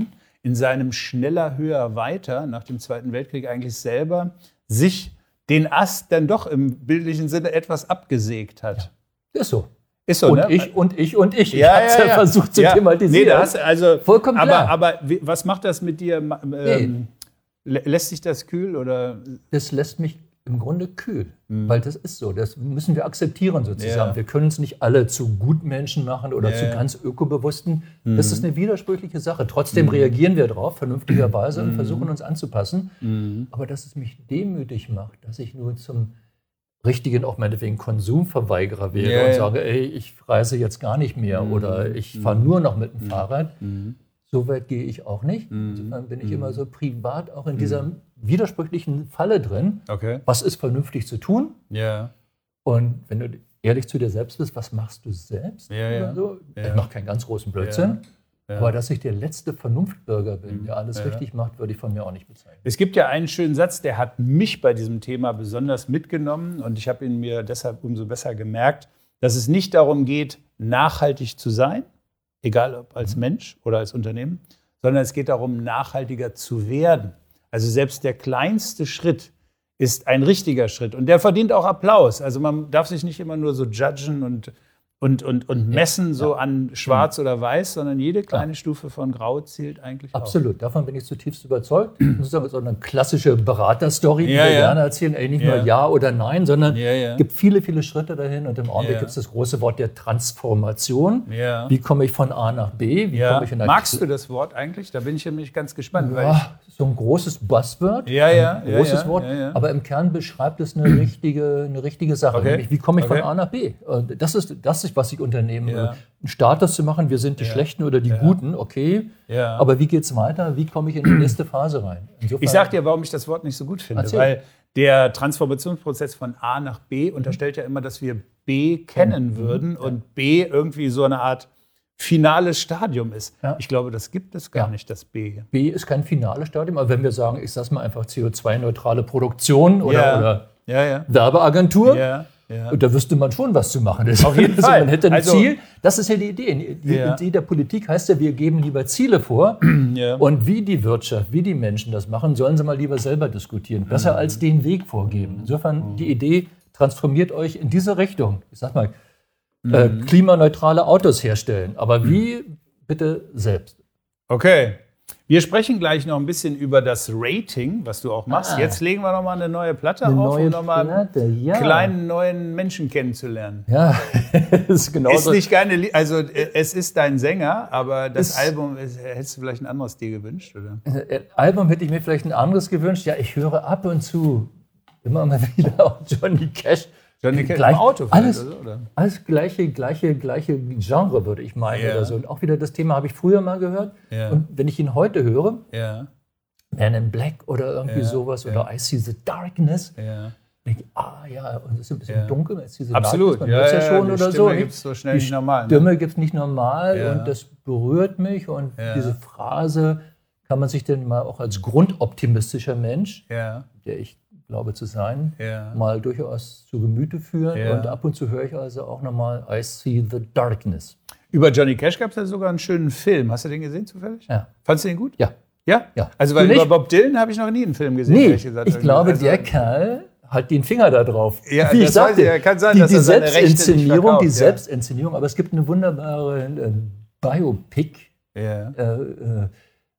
A: in seinem Schneller, höher, weiter nach dem Zweiten Weltkrieg eigentlich selber sich den Ast dann doch im bildlichen Sinne etwas abgesägt hat.
B: Ja. Ist so.
A: Ist so,
B: und
A: ne?
B: ich und ich und ich.
A: Ja,
B: ich habe es
A: ja,
B: ja,
A: ja
B: versucht zu
A: ja.
B: thematisieren.
A: Nee, da hast du also,
B: vollkommen klar.
A: Aber, aber was macht das mit dir? Ähm, nee. Lässt sich das kühl? Oder?
B: Das lässt mich im Grunde kühl, mhm. weil das ist so. Das müssen wir akzeptieren sozusagen. Ja. Wir können es nicht alle zu Gutmenschen machen oder ja. zu ganz Ökobewussten. Mhm. Das ist eine widersprüchliche Sache. Trotzdem mhm. reagieren wir darauf, vernünftigerweise, mhm. und versuchen uns anzupassen. Mhm. Aber dass es mich demütig macht, dass ich nur zum richtigen, auch meinetwegen Konsumverweigerer werde ja, und sage, ey, ich reise jetzt gar nicht mehr mhm. oder ich fahre nur noch mit dem mhm. Fahrrad. Mhm. So weit gehe ich auch nicht. Mhm. Insofern bin ich mhm. immer so privat auch in mhm. dieser widersprüchlichen Falle drin. Okay. Was ist vernünftig zu tun?
A: Ja.
B: Und wenn du ehrlich zu dir selbst bist, was machst du selbst?
A: Ja, ja.
B: Oder so?
A: Ja.
B: Ich mache keinen ganz großen Blödsinn. Ja. Ja. Aber dass ich der letzte Vernunftbürger bin, der alles
A: ja.
B: richtig macht, würde ich von mir auch nicht bezeichnen.
A: Es gibt ja einen schönen Satz, der hat mich bei diesem Thema besonders mitgenommen. Und ich habe ihn mir deshalb umso besser gemerkt, dass es nicht darum geht, nachhaltig zu sein, egal ob als Mensch oder als Unternehmen, sondern es geht darum, nachhaltiger zu werden. Also selbst der kleinste Schritt ist ein richtiger Schritt. Und der verdient auch Applaus. Also man darf sich nicht immer nur so judgen und Und, und, und messen so ja. an Schwarz oder Weiß, sondern jede kleine ja. Stufe von Grau zählt eigentlich auch.
B: Absolut, davon bin ich zutiefst überzeugt. Das ist aber so eine klassische Beraterstory, die ja, wir ja. gerne erzählen. Ey, nicht ja. nur Ja oder Nein, sondern es ja, ja. gibt viele, viele Schritte dahin. Und im Augenblick ja. gibt es das große Wort der Transformation. Ja. Wie komme ich von A nach B? Wie
A: ja.
B: komme ich in
A: Magst K- du das Wort eigentlich? Da bin ich nämlich ganz gespannt.
B: Ja,
A: weil ich
B: so ein großes Buzzword,
A: ja, ja,
B: ein großes
A: ja,
B: Wort.
A: Ja, ja.
B: Aber im Kern beschreibt es eine richtige, eine richtige Sache.
A: Okay.
B: Nämlich, wie komme ich
A: okay.
B: von A nach B? Das ist das, ist, was ich unternehme.
A: Ja.
B: Einen Status zu machen, wir sind die
A: ja.
B: Schlechten oder die
A: ja.
B: Guten, okay.
A: Ja.
B: Aber wie geht es weiter? Wie komme ich in die nächste Phase rein?
A: Insofern, ich sage dir, warum ich das Wort nicht so gut finde. Erzähl. Weil der Transformationsprozess von A nach B unterstellt ja immer, dass wir B kennen würden ja. und B irgendwie so eine Art finales Stadium ist. Ja. Ich glaube, das gibt es gar ja. nicht, das B.
B: B ist kein finales Stadium, aber wenn wir sagen, ich sage mal einfach C O zwei neutrale Produktion oder,
A: ja.
B: oder
A: ja, ja.
B: Werbeagentur,
A: ja. Ja.
B: Und da wüsste man schon, was zu machen ist.
A: Auf jeden
B: also
A: Fall.
B: Man hätte ein
A: also,
B: Ziel. Das ist ja die Idee. Die
A: ja.
B: Idee der Politik heißt ja, wir geben lieber Ziele vor.
A: Ja.
B: Und wie die Wirtschaft, wie die Menschen das machen, sollen sie mal lieber selber diskutieren. Besser mhm. als den Weg vorgeben. Insofern, mhm. die Idee transformiert euch in diese Richtung. Ich sag mal, mhm. äh, klimaneutrale Autos herstellen. Aber wie? Bitte selbst.
A: Okay. Wir sprechen gleich noch ein bisschen über das Rating, was du auch machst. Ah. Jetzt legen wir noch mal eine neue Platte
B: eine
A: auf,
B: neue
A: um noch mal einen
B: ja.
A: kleinen neuen Menschen kennenzulernen.
B: Ja, das ist genau
A: ist
B: so.
A: Nicht keine, also es ist dein Sänger, aber das ist, Album, ist, hättest du vielleicht ein anderes dir gewünscht, oder?
B: Album hätte ich mir vielleicht ein anderes gewünscht. Ja, ich höre ab und zu immer mal wieder auch Johnny Cash.
A: Johnny Cash im Auto
B: alles,
A: oder so, oder?
B: Alles gleiche, gleiche, gleiche Genre, würde ich meinen.
A: Ja.
B: Oder so. Und auch wieder das Thema habe ich früher mal gehört.
A: Ja.
B: Und wenn ich ihn heute höre,
A: ja.
B: Man in Black oder irgendwie
A: ja.
B: sowas,
A: ja.
B: oder I See the Darkness,
A: ja.
B: denke ich, ah ja, und es ist ein bisschen
A: ja.
B: dunkel, ist diese
A: Absolut,
B: man
A: ja,
B: hört ja,
A: ja
B: schon
A: die
B: oder
A: Stimme
B: so.
A: Gibt's so schnell
B: die
A: nicht normal. Ne?
B: Stimme gibt es nicht normal
A: ja.
B: und das berührt mich. Und
A: ja.
B: diese Phrase kann man sich denn mal auch als grundoptimistischer Mensch,
A: ja.
B: der ich glaube zu sein,
A: ja.
B: mal durchaus zu Gemüte führen.
A: Ja.
B: Und ab und zu höre ich also auch nochmal I See the Darkness.
A: Über Johnny Cash gab es ja sogar einen schönen Film. Hast du den gesehen zufällig?
B: Ja.
A: Fandest du den gut?
B: Ja.
A: Ja?
B: Ja.
A: Also weil über Bob Dylan habe ich noch nie einen Film gesehen.
B: Nee,
A: gesagt,
B: ich glaube,
A: also,
B: der Kerl hat den Finger da drauf.
A: Ja,
B: Wie ich
A: das
B: sagte,
A: ja, kann sein,
B: die,
A: dass
B: die
A: er seine Rechte nicht
B: Selbstinszenierung,
A: verkauft,
B: die
A: ja.
B: Selbstinszenierung, aber es gibt eine wunderbare äh, Biopic,
A: ja.
B: äh, äh,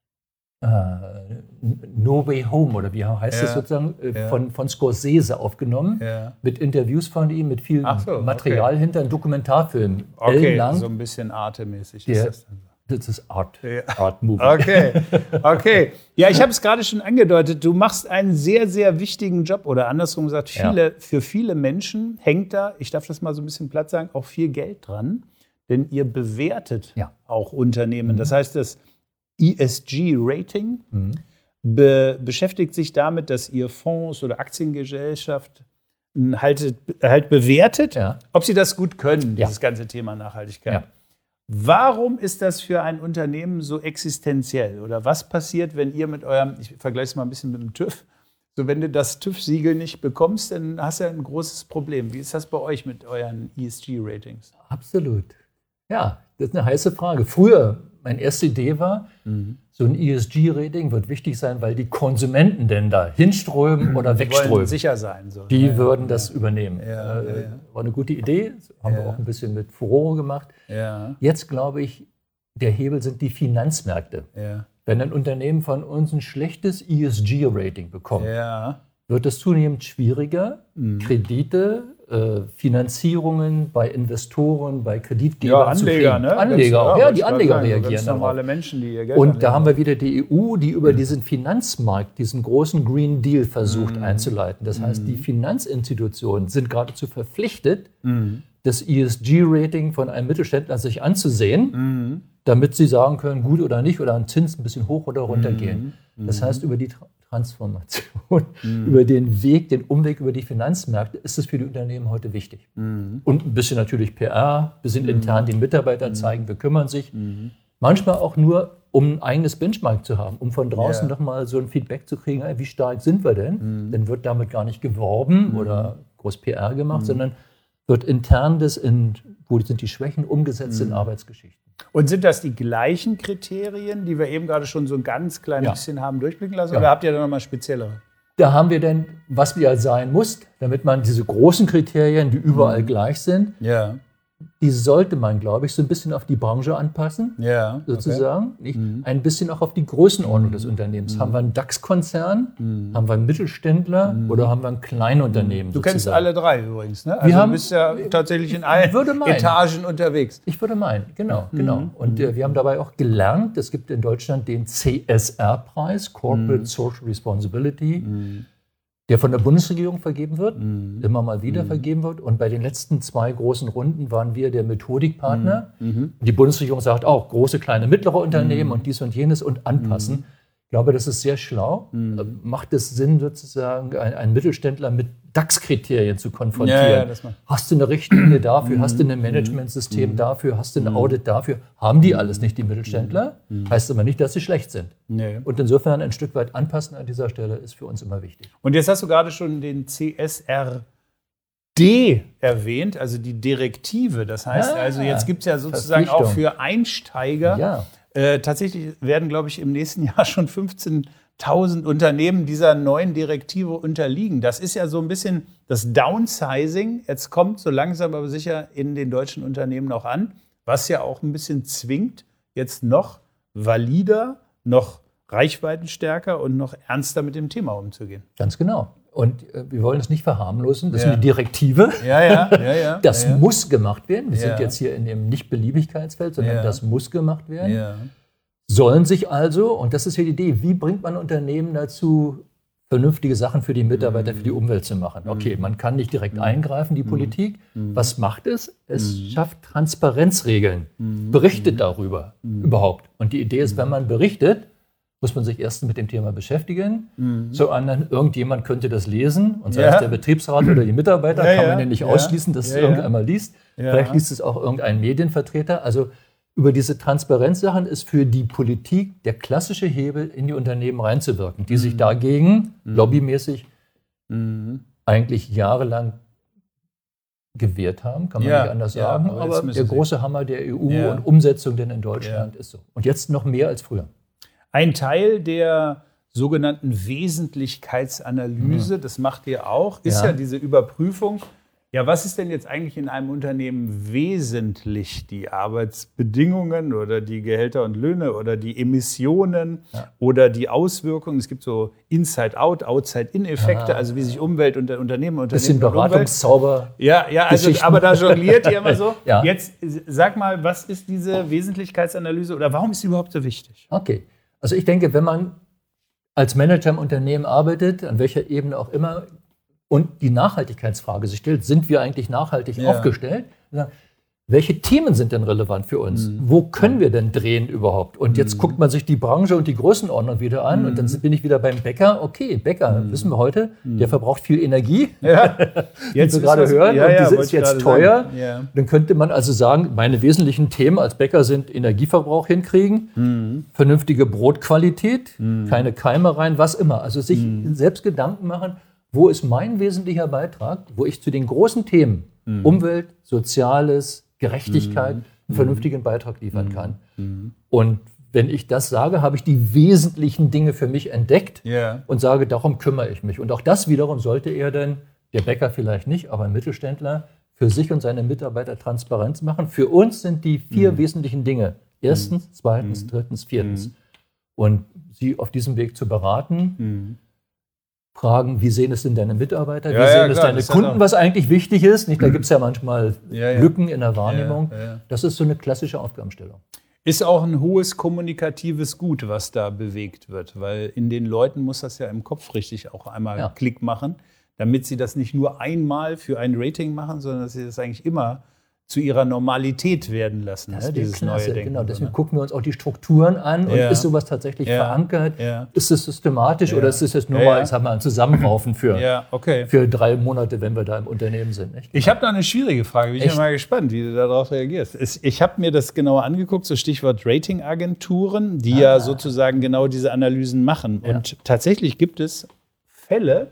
B: äh, No Way Home, oder wie heißt
A: ja.
B: das sozusagen, äh,
A: ja.
B: von, von Scorsese aufgenommen,
A: ja.
B: mit Interviews von ihm, mit viel
A: so,
B: Material
A: okay.
B: hinter, einem Dokumentarfilm.
A: Okay,
B: ellenlang.
A: so ein bisschen Arte-mäßig
B: Der,
A: ist das dann.
B: Das ist Art,
A: ja.
B: Art Movie.
A: Okay, okay. Ja, ich habe es gerade schon angedeutet, du machst einen sehr, sehr wichtigen Job. Oder andersrum gesagt, viele,
B: ja.
A: für viele Menschen hängt da, ich darf das mal so ein bisschen platt sagen, auch viel Geld dran. Denn ihr bewertet
B: ja.
A: auch Unternehmen.
B: Mhm.
A: Das heißt, das E S G-Rating
B: mhm.
A: be- beschäftigt sich damit, dass ihr Fonds oder Aktiengesellschaft halt, halt bewertet,
B: ja.
A: ob sie das gut können, dieses
B: ja.
A: ganze Thema Nachhaltigkeit.
B: Ja.
A: Warum ist das für ein Unternehmen so existenziell? Oder was passiert, wenn ihr mit eurem, ich vergleiche es mal ein bisschen mit dem TÜV, so wenn du das TÜV-Siegel nicht bekommst, dann hast du ein großes Problem. Wie ist das bei euch mit euren E S G-Ratings?
B: Absolut. Ja, das ist eine heiße Frage. Früher, meine erste Idee war, mhm. so ein E S G-Rating wird wichtig sein, weil die Konsumenten denn da hinströmen oder
A: die
B: wegströmen.
A: Wollen sicher sein. So.
B: Die
A: ja,
B: würden
A: ja.
B: das übernehmen.
A: Ja,
B: äh,
A: ja, ja.
B: War eine gute Idee, haben
A: ja.
B: wir auch ein bisschen mit Furore gemacht.
A: Ja.
B: Jetzt glaube ich, der Hebel sind die Finanzmärkte.
A: Ja.
B: Wenn ein Unternehmen von uns ein schlechtes E S G-Rating bekommt,
A: ja.
B: wird es zunehmend schwieriger,
A: mhm.
B: Kredite, äh, Finanzierungen bei Investoren, bei Kreditgebern
A: ja, Anleger,
B: zu kriegen.
A: Ne?
B: Anleger,
A: ganz,
B: ja,
A: ja,
B: die Anleger
A: sagen,
B: reagieren
A: ganz
B: darauf.
A: normale Menschen, die ihr Geld
B: Und
A: anlegen.
B: da haben wir wieder die E U, die über diesen Finanzmarkt, diesen großen Green Deal versucht
A: mhm.
B: einzuleiten. Das heißt, die Finanzinstitutionen sind geradezu verpflichtet,
A: mhm.
B: das E S G-Rating von einem Mittelständler sich anzusehen,
A: mhm.
B: damit sie sagen können, gut oder nicht, oder ein Zins ein bisschen hoch oder runter gehen.
A: Mhm.
B: Das heißt, über die Tra- Transformation,
A: mhm.
B: über den Weg, den Umweg über die Finanzmärkte ist es für die Unternehmen heute wichtig.
A: Mhm.
B: Und ein bisschen natürlich P R, ein bisschen mhm. intern den Mitarbeitern zeigen, wir kümmern sich.
A: Mhm.
B: Manchmal auch nur, um ein eigenes Benchmark zu haben, um von draußen
A: Ja.
B: nochmal so ein Feedback zu kriegen, hey, wie stark sind wir denn?
A: Mhm.
B: Dann wird damit gar nicht geworben
A: Mhm.
B: oder groß P R gemacht,
A: Mhm.
B: sondern wird intern das in, wo sind die Schwächen, umgesetzt
A: Mhm.
B: in Arbeitsgeschichten.
A: Und sind das die gleichen Kriterien, die wir eben gerade schon so ein ganz klein
B: Ja.
A: bisschen haben durchblicken lassen?
B: Ja.
A: Oder habt ihr da nochmal speziellere?
B: Da haben wir dann, was wir sein muss, damit man diese großen Kriterien, die überall
A: Mhm.
B: gleich sind,
A: Ja.
B: die sollte man, glaube ich, so ein bisschen auf die Branche anpassen,
A: Ja.
B: sozusagen. Nicht?
A: Mhm.
B: Ein bisschen auch auf die Größenordnung des Unternehmens.
A: Mhm.
B: Haben wir einen DAX-Konzern,
A: Mhm.
B: haben wir einen Mittelständler
A: Mhm.
B: oder haben wir ein Kleinunternehmen?
A: Du kennst
B: sozusagen?
A: alle drei übrigens, ne? Also
B: haben-
A: du bist ja tatsächlich in allen
B: würde meinen.
A: Etagen unterwegs.
B: Ich würde meinen, genau,
A: Mhm.
B: genau. Und äh, wir haben dabei auch gelernt, es gibt in Deutschland den C S R-Preis, Corporate
A: Mhm.
B: Social Responsibility,
A: Mhm.
B: der von der Bundesregierung vergeben wird,
A: Mhm.
B: immer mal wieder vergeben wird. Und bei den letzten zwei großen Runden waren wir der Methodikpartner.
A: Mhm.
B: Die Bundesregierung sagt auch, große, kleine, mittlere Unternehmen und dies und jenes und anpassen. Ich glaube, das ist sehr schlau.
A: Mhm.
B: Macht es Sinn, sozusagen ein- einen Mittelständler mit DAX-Kriterien zu konfrontieren?
A: Ja, ja, das macht-
B: Hast du eine Richtlinie dafür? Hast du ein Managementsystem dafür? Hast du ein Audit dafür? Haben die alles nicht, die Mittelständler? Heißt aber nicht, dass sie schlecht sind.
A: Nee.
B: Und insofern ein Stück weit anpassen an dieser Stelle ist für uns immer wichtig.
A: Und jetzt hast du gerade schon den C S R D erwähnt, also die Direktive. Das heißt
B: Ah,
A: also, jetzt gibt es ja sozusagen auch
B: Verpflichtung.
A: für Einsteiger,
B: Ja.
A: äh, tatsächlich werden, glaube ich, im nächsten Jahr schon fünfzehntausend Unternehmen dieser neuen Direktive unterliegen. Das ist ja so ein bisschen das Downsizing. Jetzt kommt so langsam aber sicher in den deutschen Unternehmen auch an, was ja auch ein bisschen zwingt, jetzt noch valider, noch reichweitenstärker und noch ernster mit dem Thema umzugehen.
B: Ganz genau. Und äh, wir wollen es nicht verharmlosen. Das
A: Ja.
B: ist eine Direktive.
A: Ja, ja, ja, ja.
B: Das
A: ja, ja.
B: muss gemacht werden. Wir
A: Ja.
B: sind jetzt hier in dem Nicht-Beliebigkeitsfeld, sondern
A: Ja.
B: das muss gemacht werden.
A: Ja.
B: Sollen sich also, und das ist hier die Idee, wie bringt man Unternehmen dazu, vernünftige Sachen für die Mitarbeiter, für die Umwelt zu machen? Okay, man kann nicht direkt eingreifen, die Politik. Was macht es? Es schafft Transparenzregeln, berichtet darüber überhaupt. Und die Idee ist, wenn man berichtet, muss man sich erst mit dem Thema beschäftigen.
A: Mhm.
B: Zum anderen, irgendjemand könnte das lesen, und sei
A: Ja.
B: es der Betriebsrat oder die Mitarbeiter,
A: Ja,
B: kann
A: ja.
B: man ja nicht
A: Ja.
B: ausschließen, dass es
A: Ja, ja.
B: irgendeinmal liest.
A: Ja.
B: Vielleicht liest es auch irgendein Medienvertreter. Also über diese Transparenzsachen ist für die Politik der klassische Hebel, in die Unternehmen reinzuwirken, die sich dagegen lobbymäßig
A: Mhm.
B: eigentlich jahrelang gewehrt haben, kann man
A: Ja,
B: nicht anders
A: ja,
B: sagen.
A: aber jetzt
B: Aber
A: müssen
B: der
A: sie.
B: große Hammer der E U
A: Ja.
B: und Umsetzung denn in Deutschland ist so. Und jetzt noch mehr als früher.
A: Ein Teil der sogenannten Wesentlichkeitsanalyse, das macht ihr auch, ist ja.
B: Ja.
A: diese Überprüfung. Ja, was ist denn jetzt eigentlich in einem Unternehmen wesentlich? Die Arbeitsbedingungen oder die Gehälter und Löhne oder die Emissionen
B: Ja.
A: oder die Auswirkungen? Es gibt so Inside-Out, Outside-In-Effekte,
B: Ah.
A: also wie sich Umwelt und Unternehmen, Unternehmen
B: Bisschen
A: und Umwelt.
B: Beratungszauber.
A: Ja, ja, also,
B: Geschichten.
A: aber da jongliert ihr immer so.
B: Ja.
A: Jetzt sag mal, was ist diese Wesentlichkeitsanalyse oder warum ist sie überhaupt so wichtig?
B: Okay. Also ich denke, wenn man als Manager im Unternehmen arbeitet, an welcher Ebene auch immer, und die Nachhaltigkeitsfrage sich stellt, sind wir eigentlich nachhaltig
A: Ja.
B: aufgestellt? Welche Themen sind denn relevant für uns? Wo können wir denn drehen überhaupt? Und jetzt guckt man sich die Branche und die Größenordnung wieder an und dann bin ich wieder beim Bäcker. Okay, Bäcker, wissen wir heute, der verbraucht viel Energie,
A: Ja,
B: jetzt wir
A: ist
B: gerade
A: was-
B: hören,
A: ja,
B: und
A: ja,
B: die sind
A: wollte ich
B: jetzt
A: gerade
B: teuer.
A: sagen. Ja.
B: Dann könnte man also sagen, meine wesentlichen Themen als Bäcker sind Energieverbrauch hinkriegen, vernünftige Brotqualität, keine Keime rein, was immer. Also sich selbst Gedanken machen, wo ist mein wesentlicher Beitrag, wo ich zu den großen Themen Umwelt, Soziales, Gerechtigkeit, einen vernünftigen Beitrag liefern kann. Mhm. Und wenn ich das sage, habe ich die wesentlichen Dinge für mich entdeckt
A: yeah.
B: und sage, darum kümmere ich mich. Und auch das wiederum sollte er dann, der Bäcker vielleicht nicht, aber ein Mittelständler, für sich und seine Mitarbeiter Transparenz machen. Für uns sind die vier mhm. wesentlichen Dinge. Erstens, zweitens, mhm. drittens, viertens. Mhm. Und sie auf diesem Weg zu beraten, mhm. fragen, wie sehen es denn deine Mitarbeiter, wie
A: ja,
B: sehen
A: ja,
B: es
A: klar,
B: deine Kunden, ja was eigentlich wichtig ist. Nicht? Da gibt es ja manchmal
A: ja, ja.
B: Lücken in der Wahrnehmung.
A: Ja, ja.
B: Das ist so eine klassische Aufgabenstellung.
A: Ist auch ein hohes kommunikatives Gut, was da bewegt wird, weil in den Leuten muss das ja im Kopf richtig auch einmal
B: ja.
A: Klick machen, damit sie das nicht nur einmal für ein Rating machen, sondern dass sie das eigentlich immer zu ihrer Normalität werden lassen.
B: Ja,
A: dieses
B: Klasse,
A: neue Denken.
B: Genau, deswegen ne? gucken wir uns auch die Strukturen an und
A: ja.
B: ist sowas tatsächlich ja. verankert?
A: Ja.
B: Ist es systematisch
A: ja.
B: oder ist es jetzt nur
A: ja,
B: mal,
A: ja.
B: ich sag mal, ein Zusammenraufen für,
A: ja, okay.
B: für drei Monate, wenn wir da im Unternehmen sind? Nicht?
A: Ich habe da eine schwierige Frage, bin ich mal gespannt, wie du darauf reagierst. Ich habe mir das genauer angeguckt, so Stichwort Ratingagenturen, die ah. ja sozusagen genau diese Analysen machen. Ja. Und tatsächlich gibt es Fälle,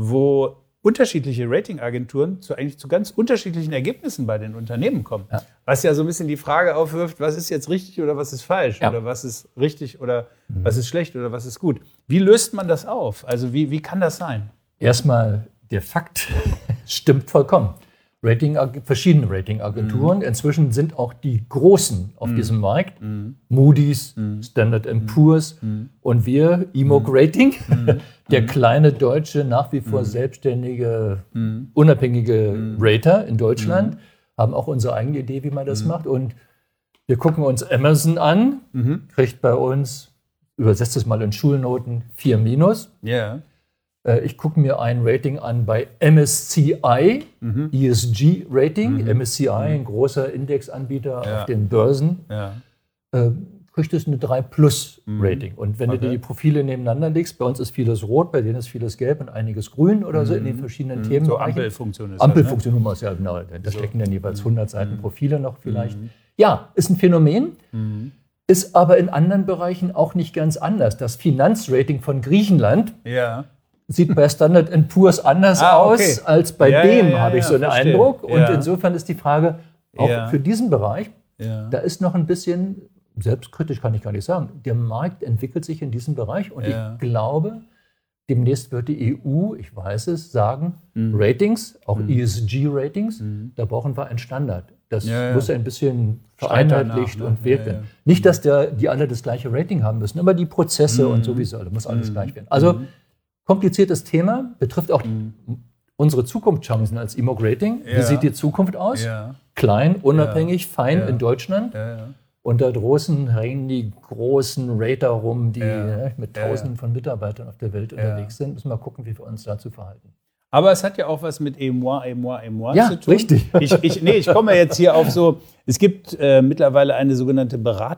A: wo unterschiedliche Ratingagenturen zu eigentlich zu ganz unterschiedlichen Ergebnissen bei den Unternehmen kommen. Ja. Was ja so ein bisschen die Frage aufwirft, was ist jetzt richtig oder was ist falsch? Ja. Oder was ist richtig oder mhm. was ist schlecht oder was ist gut? Wie löst man das auf? Also wie, wie kann das sein?
B: Erstmal, der Fakt stimmt vollkommen. Rating, verschiedene Ratingagenturen. Mhm. Inzwischen sind auch die Großen auf mhm. diesem Markt. Mhm. Moody's, mhm. Standard and Poor's
A: mhm.
B: und wir, E M O G Rating,
A: mhm.
B: der kleine deutsche, nach wie vor mhm. selbstständige, mhm. unabhängige mhm. Rater in Deutschland, mhm. haben auch unsere eigene Idee, wie man das mhm. macht. Und wir gucken uns Amazon an,
A: mhm.
B: kriegt bei uns, übersetzt es mal in Schulnoten, vier minus.
A: Ja.
B: Ich gucke mir ein Rating an bei M S C I, mhm. E S G Rating. Mhm. M S C I, ein großer Indexanbieter ja. auf den Börsen,
A: ja.
B: äh, kriegt es eine drei plus Rating. Mhm. Und wenn okay. du die Profile nebeneinander legst, bei uns ist vieles rot, bei denen ist vieles gelb und einiges grün oder mhm. so in den verschiedenen
A: mhm.
B: Themen.
A: So Ampelfunktion ist
B: Ampelfunktion, das, ne? ja genau. Da
A: so.
B: stecken dann jeweils hundert Seiten
A: mhm.
B: Profile noch vielleicht.
A: Mhm.
B: Ja, ist ein Phänomen.
A: Mhm.
B: Ist aber in anderen Bereichen auch nicht ganz anders. Das Finanzrating von Griechenland
A: ja.
B: sieht bei Standard and Poor's anders ah, okay. aus als bei
A: ja,
B: dem,
A: ja, ja,
B: habe ich
A: ja,
B: so einen
A: verstehe.
B: Eindruck. Und
A: ja.
B: insofern ist die Frage, auch
A: ja.
B: für diesen Bereich,
A: ja.
B: da ist noch ein bisschen, selbstkritisch kann ich gar nicht sagen, der Markt entwickelt sich in diesem Bereich und
A: ja.
B: ich glaube, demnächst wird die E U, ich weiß es, sagen,
A: mhm.
B: Ratings, auch
A: mhm.
B: E S G-Ratings,
A: mhm.
B: da brauchen wir einen Standard. Das
A: ja, ja.
B: muss ein bisschen vereinheitlicht
A: nach, ne?
B: und wert
A: ja, ja.
B: werden. Nicht, dass der, die alle das gleiche Rating haben müssen, aber die Prozesse
A: mhm.
B: und sowieso, da muss alles
A: mhm.
B: gleich werden. Also
A: mhm.
B: kompliziertes Thema, betrifft auch
A: mhm.
B: unsere Zukunftschancen als E M O G Rating.
A: Ja.
B: Wie sieht die Zukunft aus?
A: Ja.
B: Klein, unabhängig,
A: ja.
B: fein
A: ja.
B: in Deutschland.
A: Ja, ja.
B: Und da draußen hängen die großen Rater rum, die
A: ja.
B: ne, mit Tausenden
A: ja.
B: von Mitarbeitern auf der Welt
A: ja.
B: unterwegs sind. Müssen wir gucken, wie wir uns dazu verhalten.
A: Aber es hat ja auch was mit Émoi, Émoi, Émoi
B: ja,
A: zu tun.
B: Richtig.
A: Ich, ich, nee, ich komme jetzt hier auf so, es gibt äh, mittlerweile eine sogenannte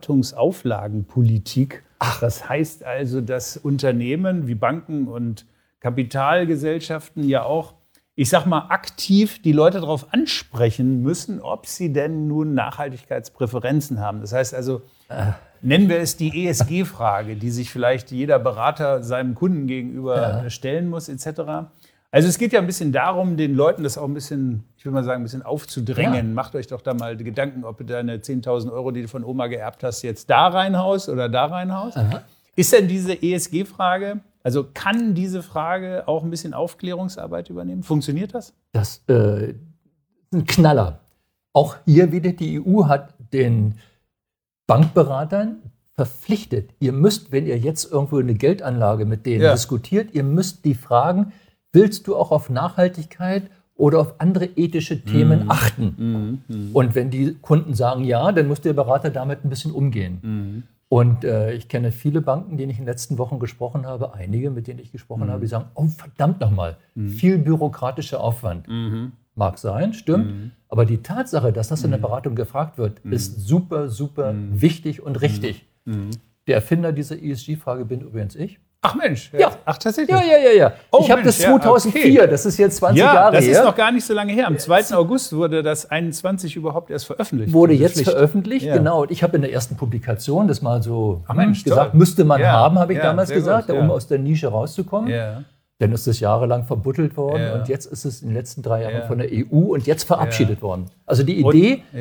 A: Beratungsauflagenpolitik. Ach. Das heißt also, dass Unternehmen wie Banken und Kapitalgesellschaften ja auch, ich sag mal, aktiv die Leute darauf ansprechen müssen, ob sie denn nun Nachhaltigkeitspräferenzen haben. Das heißt also, äh. nennen wir es die E S G-Frage, die sich vielleicht jeder Berater seinem Kunden gegenüber ja. stellen muss, et cetera. Also es geht ja ein bisschen darum, den Leuten das auch ein bisschen, ich würde mal sagen, ein bisschen aufzudrängen. Ja. Macht euch doch da mal Gedanken, ob du deine zehntausend Euro, die du von Oma geerbt hast, jetzt da reinhaust oder da reinhaust. Aha. Ist denn diese E S G-Frage, also kann diese Frage auch ein bisschen Aufklärungsarbeit übernehmen? Funktioniert das?
B: Das äh, ist ein Knaller. Auch hier wieder, die E U hat den Bankberatern verpflichtet, ihr müsst, wenn ihr jetzt irgendwo eine Geldanlage mit denen ja. diskutiert, ihr müsst die fragen, willst du auch auf Nachhaltigkeit oder auf andere ethische Themen mhm. achten? Mhm. Mhm. Und wenn die Kunden sagen ja, dann muss der Berater damit ein bisschen umgehen. Mhm. Und äh, ich kenne viele Banken, denen ich in den letzten Wochen gesprochen habe, einige, mit denen ich gesprochen mhm. habe, die sagen, oh verdammt nochmal, mhm. viel bürokratischer Aufwand.
A: Mhm.
B: Mag sein, stimmt. Mhm. Aber die Tatsache, dass das in der
A: Mhm.
B: Beratung gefragt wird,
A: Mhm.
B: ist super, super
A: Mhm.
B: wichtig und richtig.
A: Mhm.
B: Der Erfinder dieser E S G-Frage bin übrigens ich.
A: Ach Mensch,
B: ja.
A: Ach tatsächlich?
B: Ja, ja, ja, ja.
A: Oh,
B: ich habe das
A: Mensch,
B: zweitausendvier,
A: ja, okay.
B: das ist jetzt zwanzig
A: ja,
B: Jahre her.
A: das ist noch gar nicht so lange her. Am zweiten August wurde das einundzwanzig überhaupt erst veröffentlicht.
B: Wurde jetzt Pflicht. veröffentlicht,
A: ja.
B: genau. Und ich habe in der ersten Publikation das mal so
A: Ach, Mensch,
B: gesagt,
A: toll.
B: müsste man
A: ja.
B: haben, habe ich
A: ja,
B: damals gesagt,
A: gut,
B: um
A: ja.
B: aus der Nische rauszukommen.
A: Ja.
B: Dann ist es jahrelang verbuttelt worden
A: ja.
B: und jetzt ist es in den letzten drei Jahren
A: ja.
B: von der E U und jetzt verabschiedet ja. worden. Also die Idee,
A: und, ja.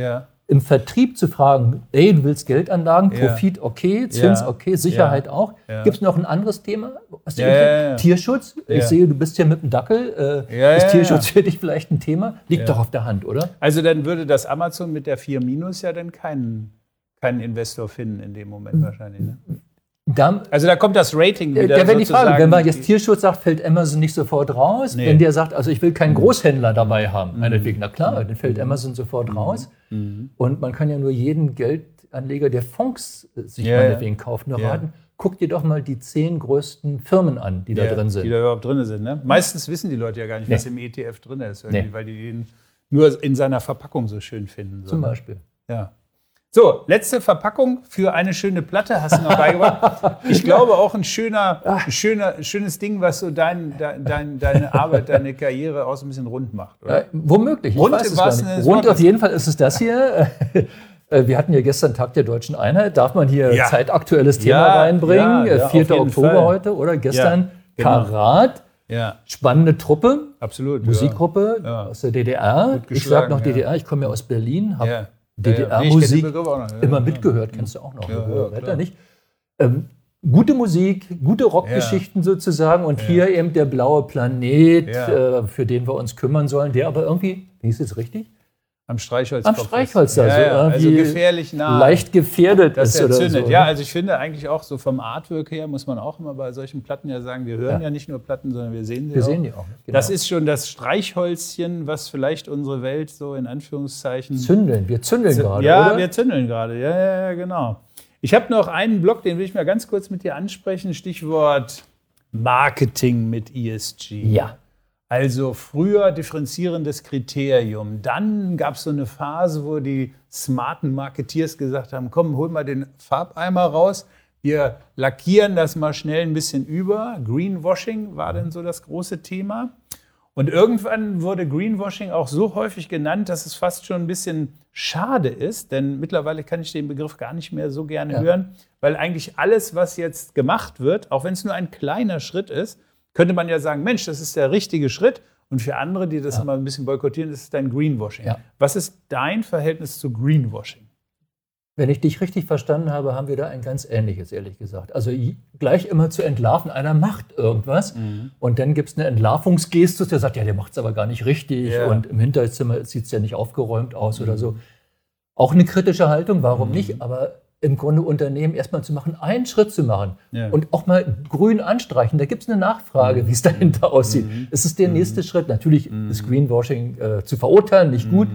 B: im Vertrieb zu fragen, ey, du willst Geldanlagen,
A: Ja.
B: Profit okay, Zins
A: Ja.
B: okay, Sicherheit
A: Ja.
B: auch.
A: Ja.
B: Gibt es noch ein anderes Thema? Was
A: Ja,
B: dir
A: ja,
B: gefällt?
A: ja, ja.
B: Tierschutz? Ich
A: Ja.
B: sehe, du bist hier mit dem Dackel. Äh,
A: Ja,
B: ist
A: ja,
B: Tierschutz
A: ja.
B: für dich vielleicht ein Thema? Liegt
A: Ja.
B: doch auf der Hand, oder?
A: Also dann würde das Amazon mit der vier Minus ja dann keinen, keinen Investor finden in dem Moment wahrscheinlich. Ne?
B: Da,
A: Also da kommt das Rating wieder.
B: da wäre die Frage,
A: sozusagen-
B: wenn man jetzt Tierschutz sagt, fällt Amazon nicht sofort raus.
A: Nee.
B: Wenn der sagt, also ich will keinen Großhändler dabei haben, meinetwegen, na klar, dann fällt Amazon sofort raus.
A: Mhm.
B: Und man kann ja nur jeden Geldanleger, der Fonds äh, sich
A: Ja, ja.
B: meinetwegen kauft, nur
A: Ja.
B: raten. Guck dir doch mal die zehn größten Firmen an, die da
A: Ja,
B: drin sind.
A: Die da überhaupt drin sind. Ne? Meistens wissen die Leute ja gar nicht,
B: Nee.
A: was im E T F drin ist, irgendwie,
B: Nee.
A: weil die den nur in seiner Verpackung so schön finden. So,
B: Zum
A: ne?
B: Beispiel.
A: Ja. So, letzte Verpackung für eine schöne Platte hast du noch beigebracht. Ich glaube auch ein schöner, ein schöner, schönes Ding, was so dein, dein, deine Arbeit, deine Karriere auch so ein bisschen rund macht. Oder?
B: Ja, womöglich, ich
A: Rund
B: weiß
A: im
B: es gar
A: wahrsten
B: nicht.
A: Sinne des
B: Rund
A: Wortes.
B: auf jeden Fall ist es das hier. Äh, Wir hatten ja gestern Tag der Deutschen Einheit. Darf man hier
A: Ja.
B: zeitaktuelles Thema
A: Ja,
B: reinbringen?
A: ja, ja,
B: Äh,
A: auf
B: vierter
A: jeden
B: Oktober
A: Fall.
B: heute, oder? Gestern
A: genau.
B: Karat,
A: Ja,
B: spannende Truppe,
A: absolut.
B: Musikgruppe
A: Ja.
B: aus der D D R.
A: Gut
B: Ich sage
A: geschlagen,
B: noch
A: ja.
B: D D R, ich komme ja aus Berlin, habe
A: Ja. Ja, ja.
B: D D
A: Nee, ich kenn den
B: R-Musik
A: Begriff auch noch. Ja,
B: immer
A: ja.
B: mitgehört, kennst du auch noch.
A: Ja,
B: ne?
A: ja,
B: Wetter
A: klar.
B: nicht. Ähm, gute Musik, gute Rockgeschichten sozusagen und hier eben der blaue Planet,
A: Ja.
B: äh, für den wir uns kümmern sollen, der aber irgendwie, wie ist es richtig?
A: Am Streichholz.
B: Am Streichholz da,
A: ja,
B: so
A: ja. Also
B: irgendwie
A: gefährlich nah.
B: leicht gefährdet
A: Das
B: ist oder
A: erzündet.
B: so.
A: Ja,
B: ne?
A: also ich finde eigentlich auch so vom Artwork her muss man auch immer bei solchen Platten ja sagen, wir hören ja,
B: Ja.
A: nicht nur Platten, sondern wir sehen sie
B: Wir
A: auch.
B: sehen die auch. ne? Genau.
A: Das ist schon das Streichholzchen, was vielleicht unsere Welt so in Anführungszeichen...
B: Zündeln, wir zündeln gerade,
A: ja,
B: oder?
A: wir zündeln gerade. Ja, ja, ja, genau. Ich habe noch einen Blog, den will ich mal ganz kurz mit dir ansprechen. Stichwort Marketing mit E S G.
B: Ja.
A: Also früher differenzierendes Kriterium. Dann gab es so eine Phase, wo die smarten Marketeers gesagt haben, komm, hol mal den Farbeimer raus. Wir lackieren das mal schnell ein bisschen über. Greenwashing war dann so das große Thema. Und irgendwann wurde Greenwashing auch so häufig genannt, dass es fast schon ein bisschen schade ist. Denn mittlerweile kann ich den Begriff gar nicht mehr so gerne
B: Ja.
A: hören. Weil eigentlich alles, was jetzt gemacht wird, auch wenn es nur ein kleiner Schritt ist, könnte man ja sagen, Mensch, das ist der richtige Schritt. Und für andere, die das
B: Ja.
A: immer ein bisschen boykottieren, das ist dein Greenwashing.
B: Ja.
A: Was ist dein Verhältnis zu Greenwashing?
B: Wenn ich dich richtig verstanden habe, haben wir da ein ganz ähnliches, ehrlich gesagt. Also i- gleich immer zu entlarven, einer macht irgendwas und dann gibt es eine Entlarvungsgestus, der sagt, ja, der macht es aber gar nicht richtig
A: Ja.
B: und im Hinterzimmer sieht es ja nicht aufgeräumt aus oder so. Auch eine kritische Haltung, warum nicht? Aber im Grunde Unternehmen erstmal zu machen, einen Schritt zu machen
A: Ja.
B: und auch mal grün anstreichen. Da gibt es eine Nachfrage, wie es dahinter aussieht. Es ist der nächste Schritt. Natürlich ist Greenwashing äh, zu verurteilen, nicht gut.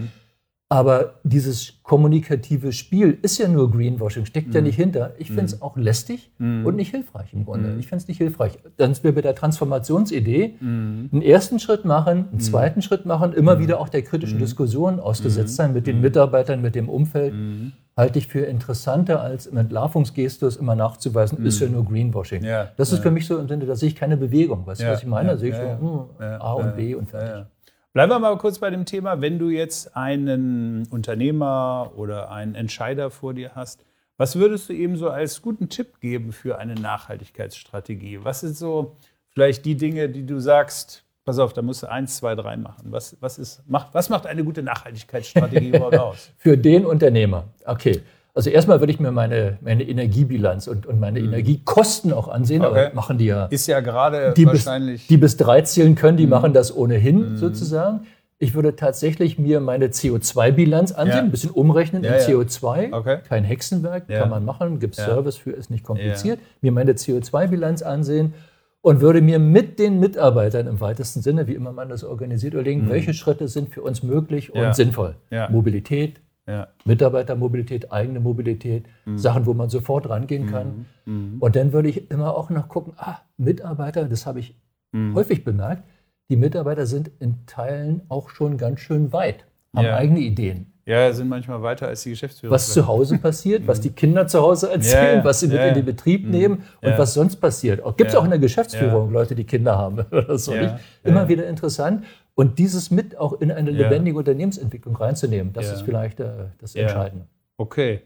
B: Aber dieses kommunikative Spiel ist ja nur Greenwashing, steckt ja nicht hinter. Ich finde es auch lästig und nicht hilfreich im Grunde. Ich finde es nicht hilfreich. Dann sind wir bei der Transformationsidee. Einen ersten Schritt machen, einen zweiten Schritt machen, immer wieder auch der kritischen Diskussion ausgesetzt sein mit den Mitarbeitern, mit dem Umfeld. Halte ich für interessanter, als im Entlarvungsgestus immer nachzuweisen, ist ja nur Greenwashing.
A: Ja,
B: das ist
A: ja.
B: für mich so im Sinne, da sehe ich keine Bewegung. Weißt du,
A: Ja,
B: was ich meine?
A: ja,
B: Da sehe ich
A: ja,
B: so
A: ja.
B: hm, A und B und fertig.
A: Ja, ja. Bleiben wir mal kurz bei dem Thema, wenn du jetzt einen Unternehmer oder einen Entscheider vor dir hast, was würdest du ihm so als guten Tipp geben für eine Nachhaltigkeitsstrategie? Was sind so vielleicht die Dinge, die du sagst, pass auf, da musst du eins, zwei, drei machen. Was, was, ist, macht, was macht eine gute Nachhaltigkeitsstrategie überhaupt aus?
B: Für den Unternehmer. Okay. Also erstmal würde ich mir meine, meine Energiebilanz und, und meine Energiekosten auch ansehen,
A: Okay.
B: aber machen die ja.
A: Ist ja gerade
B: die, bis,
A: wahrscheinlich...
B: die bis drei zählen können, die machen das ohnehin sozusagen. Ich würde tatsächlich mir meine C O zwei Bilanz ansehen,
A: Ja.
B: ein bisschen umrechnen
A: Ja,
B: in
A: ja.
B: C O zwei.
A: Okay.
B: Kein Hexenwerk,
A: Ja.
B: kann man machen, gibt es
A: Ja.
B: Service für, ist nicht kompliziert. Mir meine C O zwei Bilanz ansehen und würde mir mit den Mitarbeitern im weitesten Sinne, wie immer man das organisiert, überlegen, welche Schritte sind für uns möglich und
A: Ja.
B: sinnvoll.
A: Ja.
B: Mobilität,
A: Ja.
B: Mitarbeitermobilität, eigene Mobilität, Sachen, wo man sofort rangehen kann. Und dann würde ich immer auch noch gucken, ah, Mitarbeiter, das habe ich häufig bemerkt, die Mitarbeiter sind in Teilen auch schon ganz schön weit, haben
A: Ja.
B: eigene Ideen.
A: Ja, sind manchmal weiter als die Geschäftsführer.
B: Was zu Hause passiert, was die Kinder zu Hause erzählen,
A: Ja, ja.
B: was sie mit
A: Ja,
B: in
A: ja.
B: den Betrieb nehmen und
A: Ja.
B: was sonst passiert. Gibt es
A: Ja.
B: auch in der Geschäftsführung Leute, die Kinder haben oder so.
A: Ja.
B: Nicht? Immer
A: Ja.
B: wieder interessant. Und dieses mit auch in eine
A: Ja.
B: lebendige Unternehmensentwicklung reinzunehmen, das
A: Ja.
B: ist vielleicht äh, das
A: Ja.
B: Entscheidende.
A: Okay.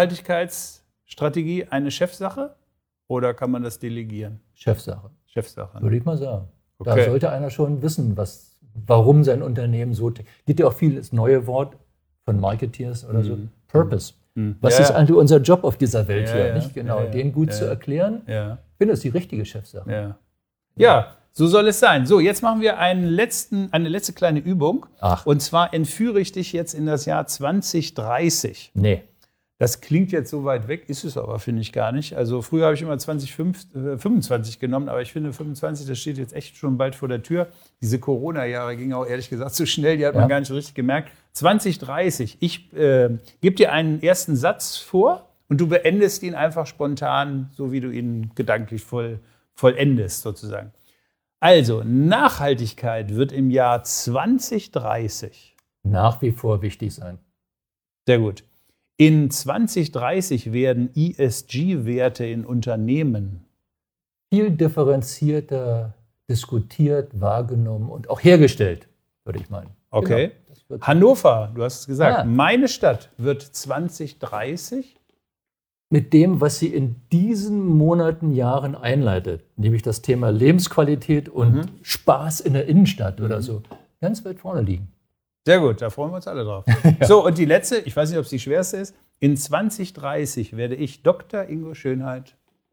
A: Nachhaltigkeitsstrategie eine Chefsache oder kann man das delegieren?
B: Chefsache,
A: Chefsache.
B: würde ich mal sagen. Da
A: Okay.
B: sollte einer schon wissen, was, warum sein Unternehmen so tickt. Gibt ja auch viel das neue Wort von Marketeers oder so.
A: Mhm.
B: Purpose.
A: Mhm.
B: Was
A: Ja,
B: ist
A: ja.
B: eigentlich unser Job auf dieser Welt
A: Ja,
B: hier?
A: ja.
B: Nicht genau,
A: Ja, ja.
B: den gut
A: Ja,
B: zu
A: ja.
B: erklären.
A: Ja.
B: Ich finde, das ist die richtige Chefsache.
A: Ja. ja, so soll es sein. So, jetzt machen wir einen letzten, eine letzte kleine Übung.
B: Ach.
A: Und zwar entführe ich dich jetzt in das Jahr zwanzig dreißig.
B: Nee.
A: Das klingt jetzt so weit weg, ist es aber, finde ich, gar nicht. Also früher habe ich immer zwanzig fünfundzwanzig genommen, aber ich finde fünfundzwanzig, das steht jetzt echt schon bald vor der Tür. Diese Corona-Jahre gingen auch ehrlich gesagt so schnell, die hat man
B: Ja.
A: gar nicht so richtig gemerkt. zwanzig dreißig, ich äh, gebe dir einen ersten Satz vor und du beendest ihn einfach spontan, so wie du ihn gedanklich voll, vollendest sozusagen. Also, Nachhaltigkeit wird im Jahr zwanzig dreißig
B: Nach wie vor wichtig sein.
A: sehr gut. In zwanzig dreißig werden E S G-Werte in Unternehmen
B: Viel differenzierter diskutiert, wahrgenommen und auch hergestellt, würde ich meinen.
A: Okay.
B: Genau. Das wird
A: Hannover, du hast es gesagt,
B: Ja.
A: meine Stadt wird zwanzig dreißig.
B: mit dem, was sie in diesen Monaten, Jahren einleitet, nämlich das Thema Lebensqualität und
A: Mhm.
B: Spaß in der Innenstadt oder so, ganz weit vorne liegen.
A: Sehr gut, da freuen wir uns alle drauf. So, und die letzte, ich weiß nicht, ob es die schwerste ist. In zwanzig dreißig werde ich Doktor Ingo Schönheit.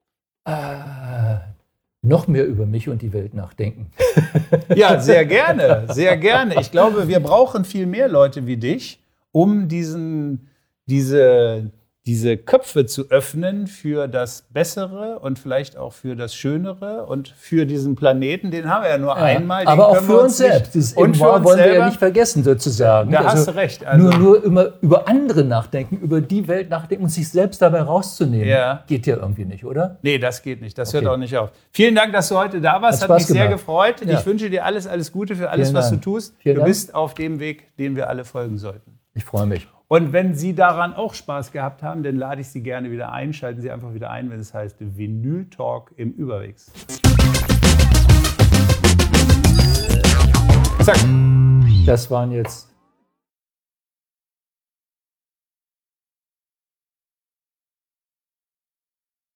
B: Ah, noch mehr über mich und die Welt nachdenken.
A: Ja, sehr gerne, sehr gerne. Ich glaube, wir brauchen viel mehr Leute wie dich, um diesen, diese, diese Köpfe zu öffnen für das Bessere und vielleicht auch für das Schönere und für diesen Planeten. Den haben wir ja nur einmal. Den
B: Aber auch
A: können
B: für
A: wir
B: uns
A: nicht-
B: selbst. Das
A: Und für
B: Immoir
A: uns
B: wollen wir ja
A: selber.
B: nicht vergessen, sozusagen.
A: Da
B: Also
A: hast du recht. Also,
B: nur, nur immer über andere nachdenken, über die Welt nachdenken und sich selbst dabei rauszunehmen,
A: Ja.
B: geht ja irgendwie nicht, oder?
A: Nee, das geht nicht. Das
B: Okay.
A: hört auch nicht auf. Vielen Dank, dass du heute da warst.
B: Hat
A: Hat,
B: Spaß
A: mich sehr
B: gemacht.
A: gefreut.
B: Ja.
A: Ich wünsche dir alles, alles Gute für alles,
B: Vielen
A: was
B: Dank.
A: du tust.
B: Vielen
A: du
B: Dank.
A: bist auf dem Weg, den wir alle folgen sollten.
B: Ich freue mich.
A: Und wenn Sie daran auch Spaß gehabt haben, dann lade ich Sie gerne wieder ein. Schalten Sie einfach wieder ein, wenn es heißt Vinyl Talk im Überwegs. Zack.
B: Das waren jetzt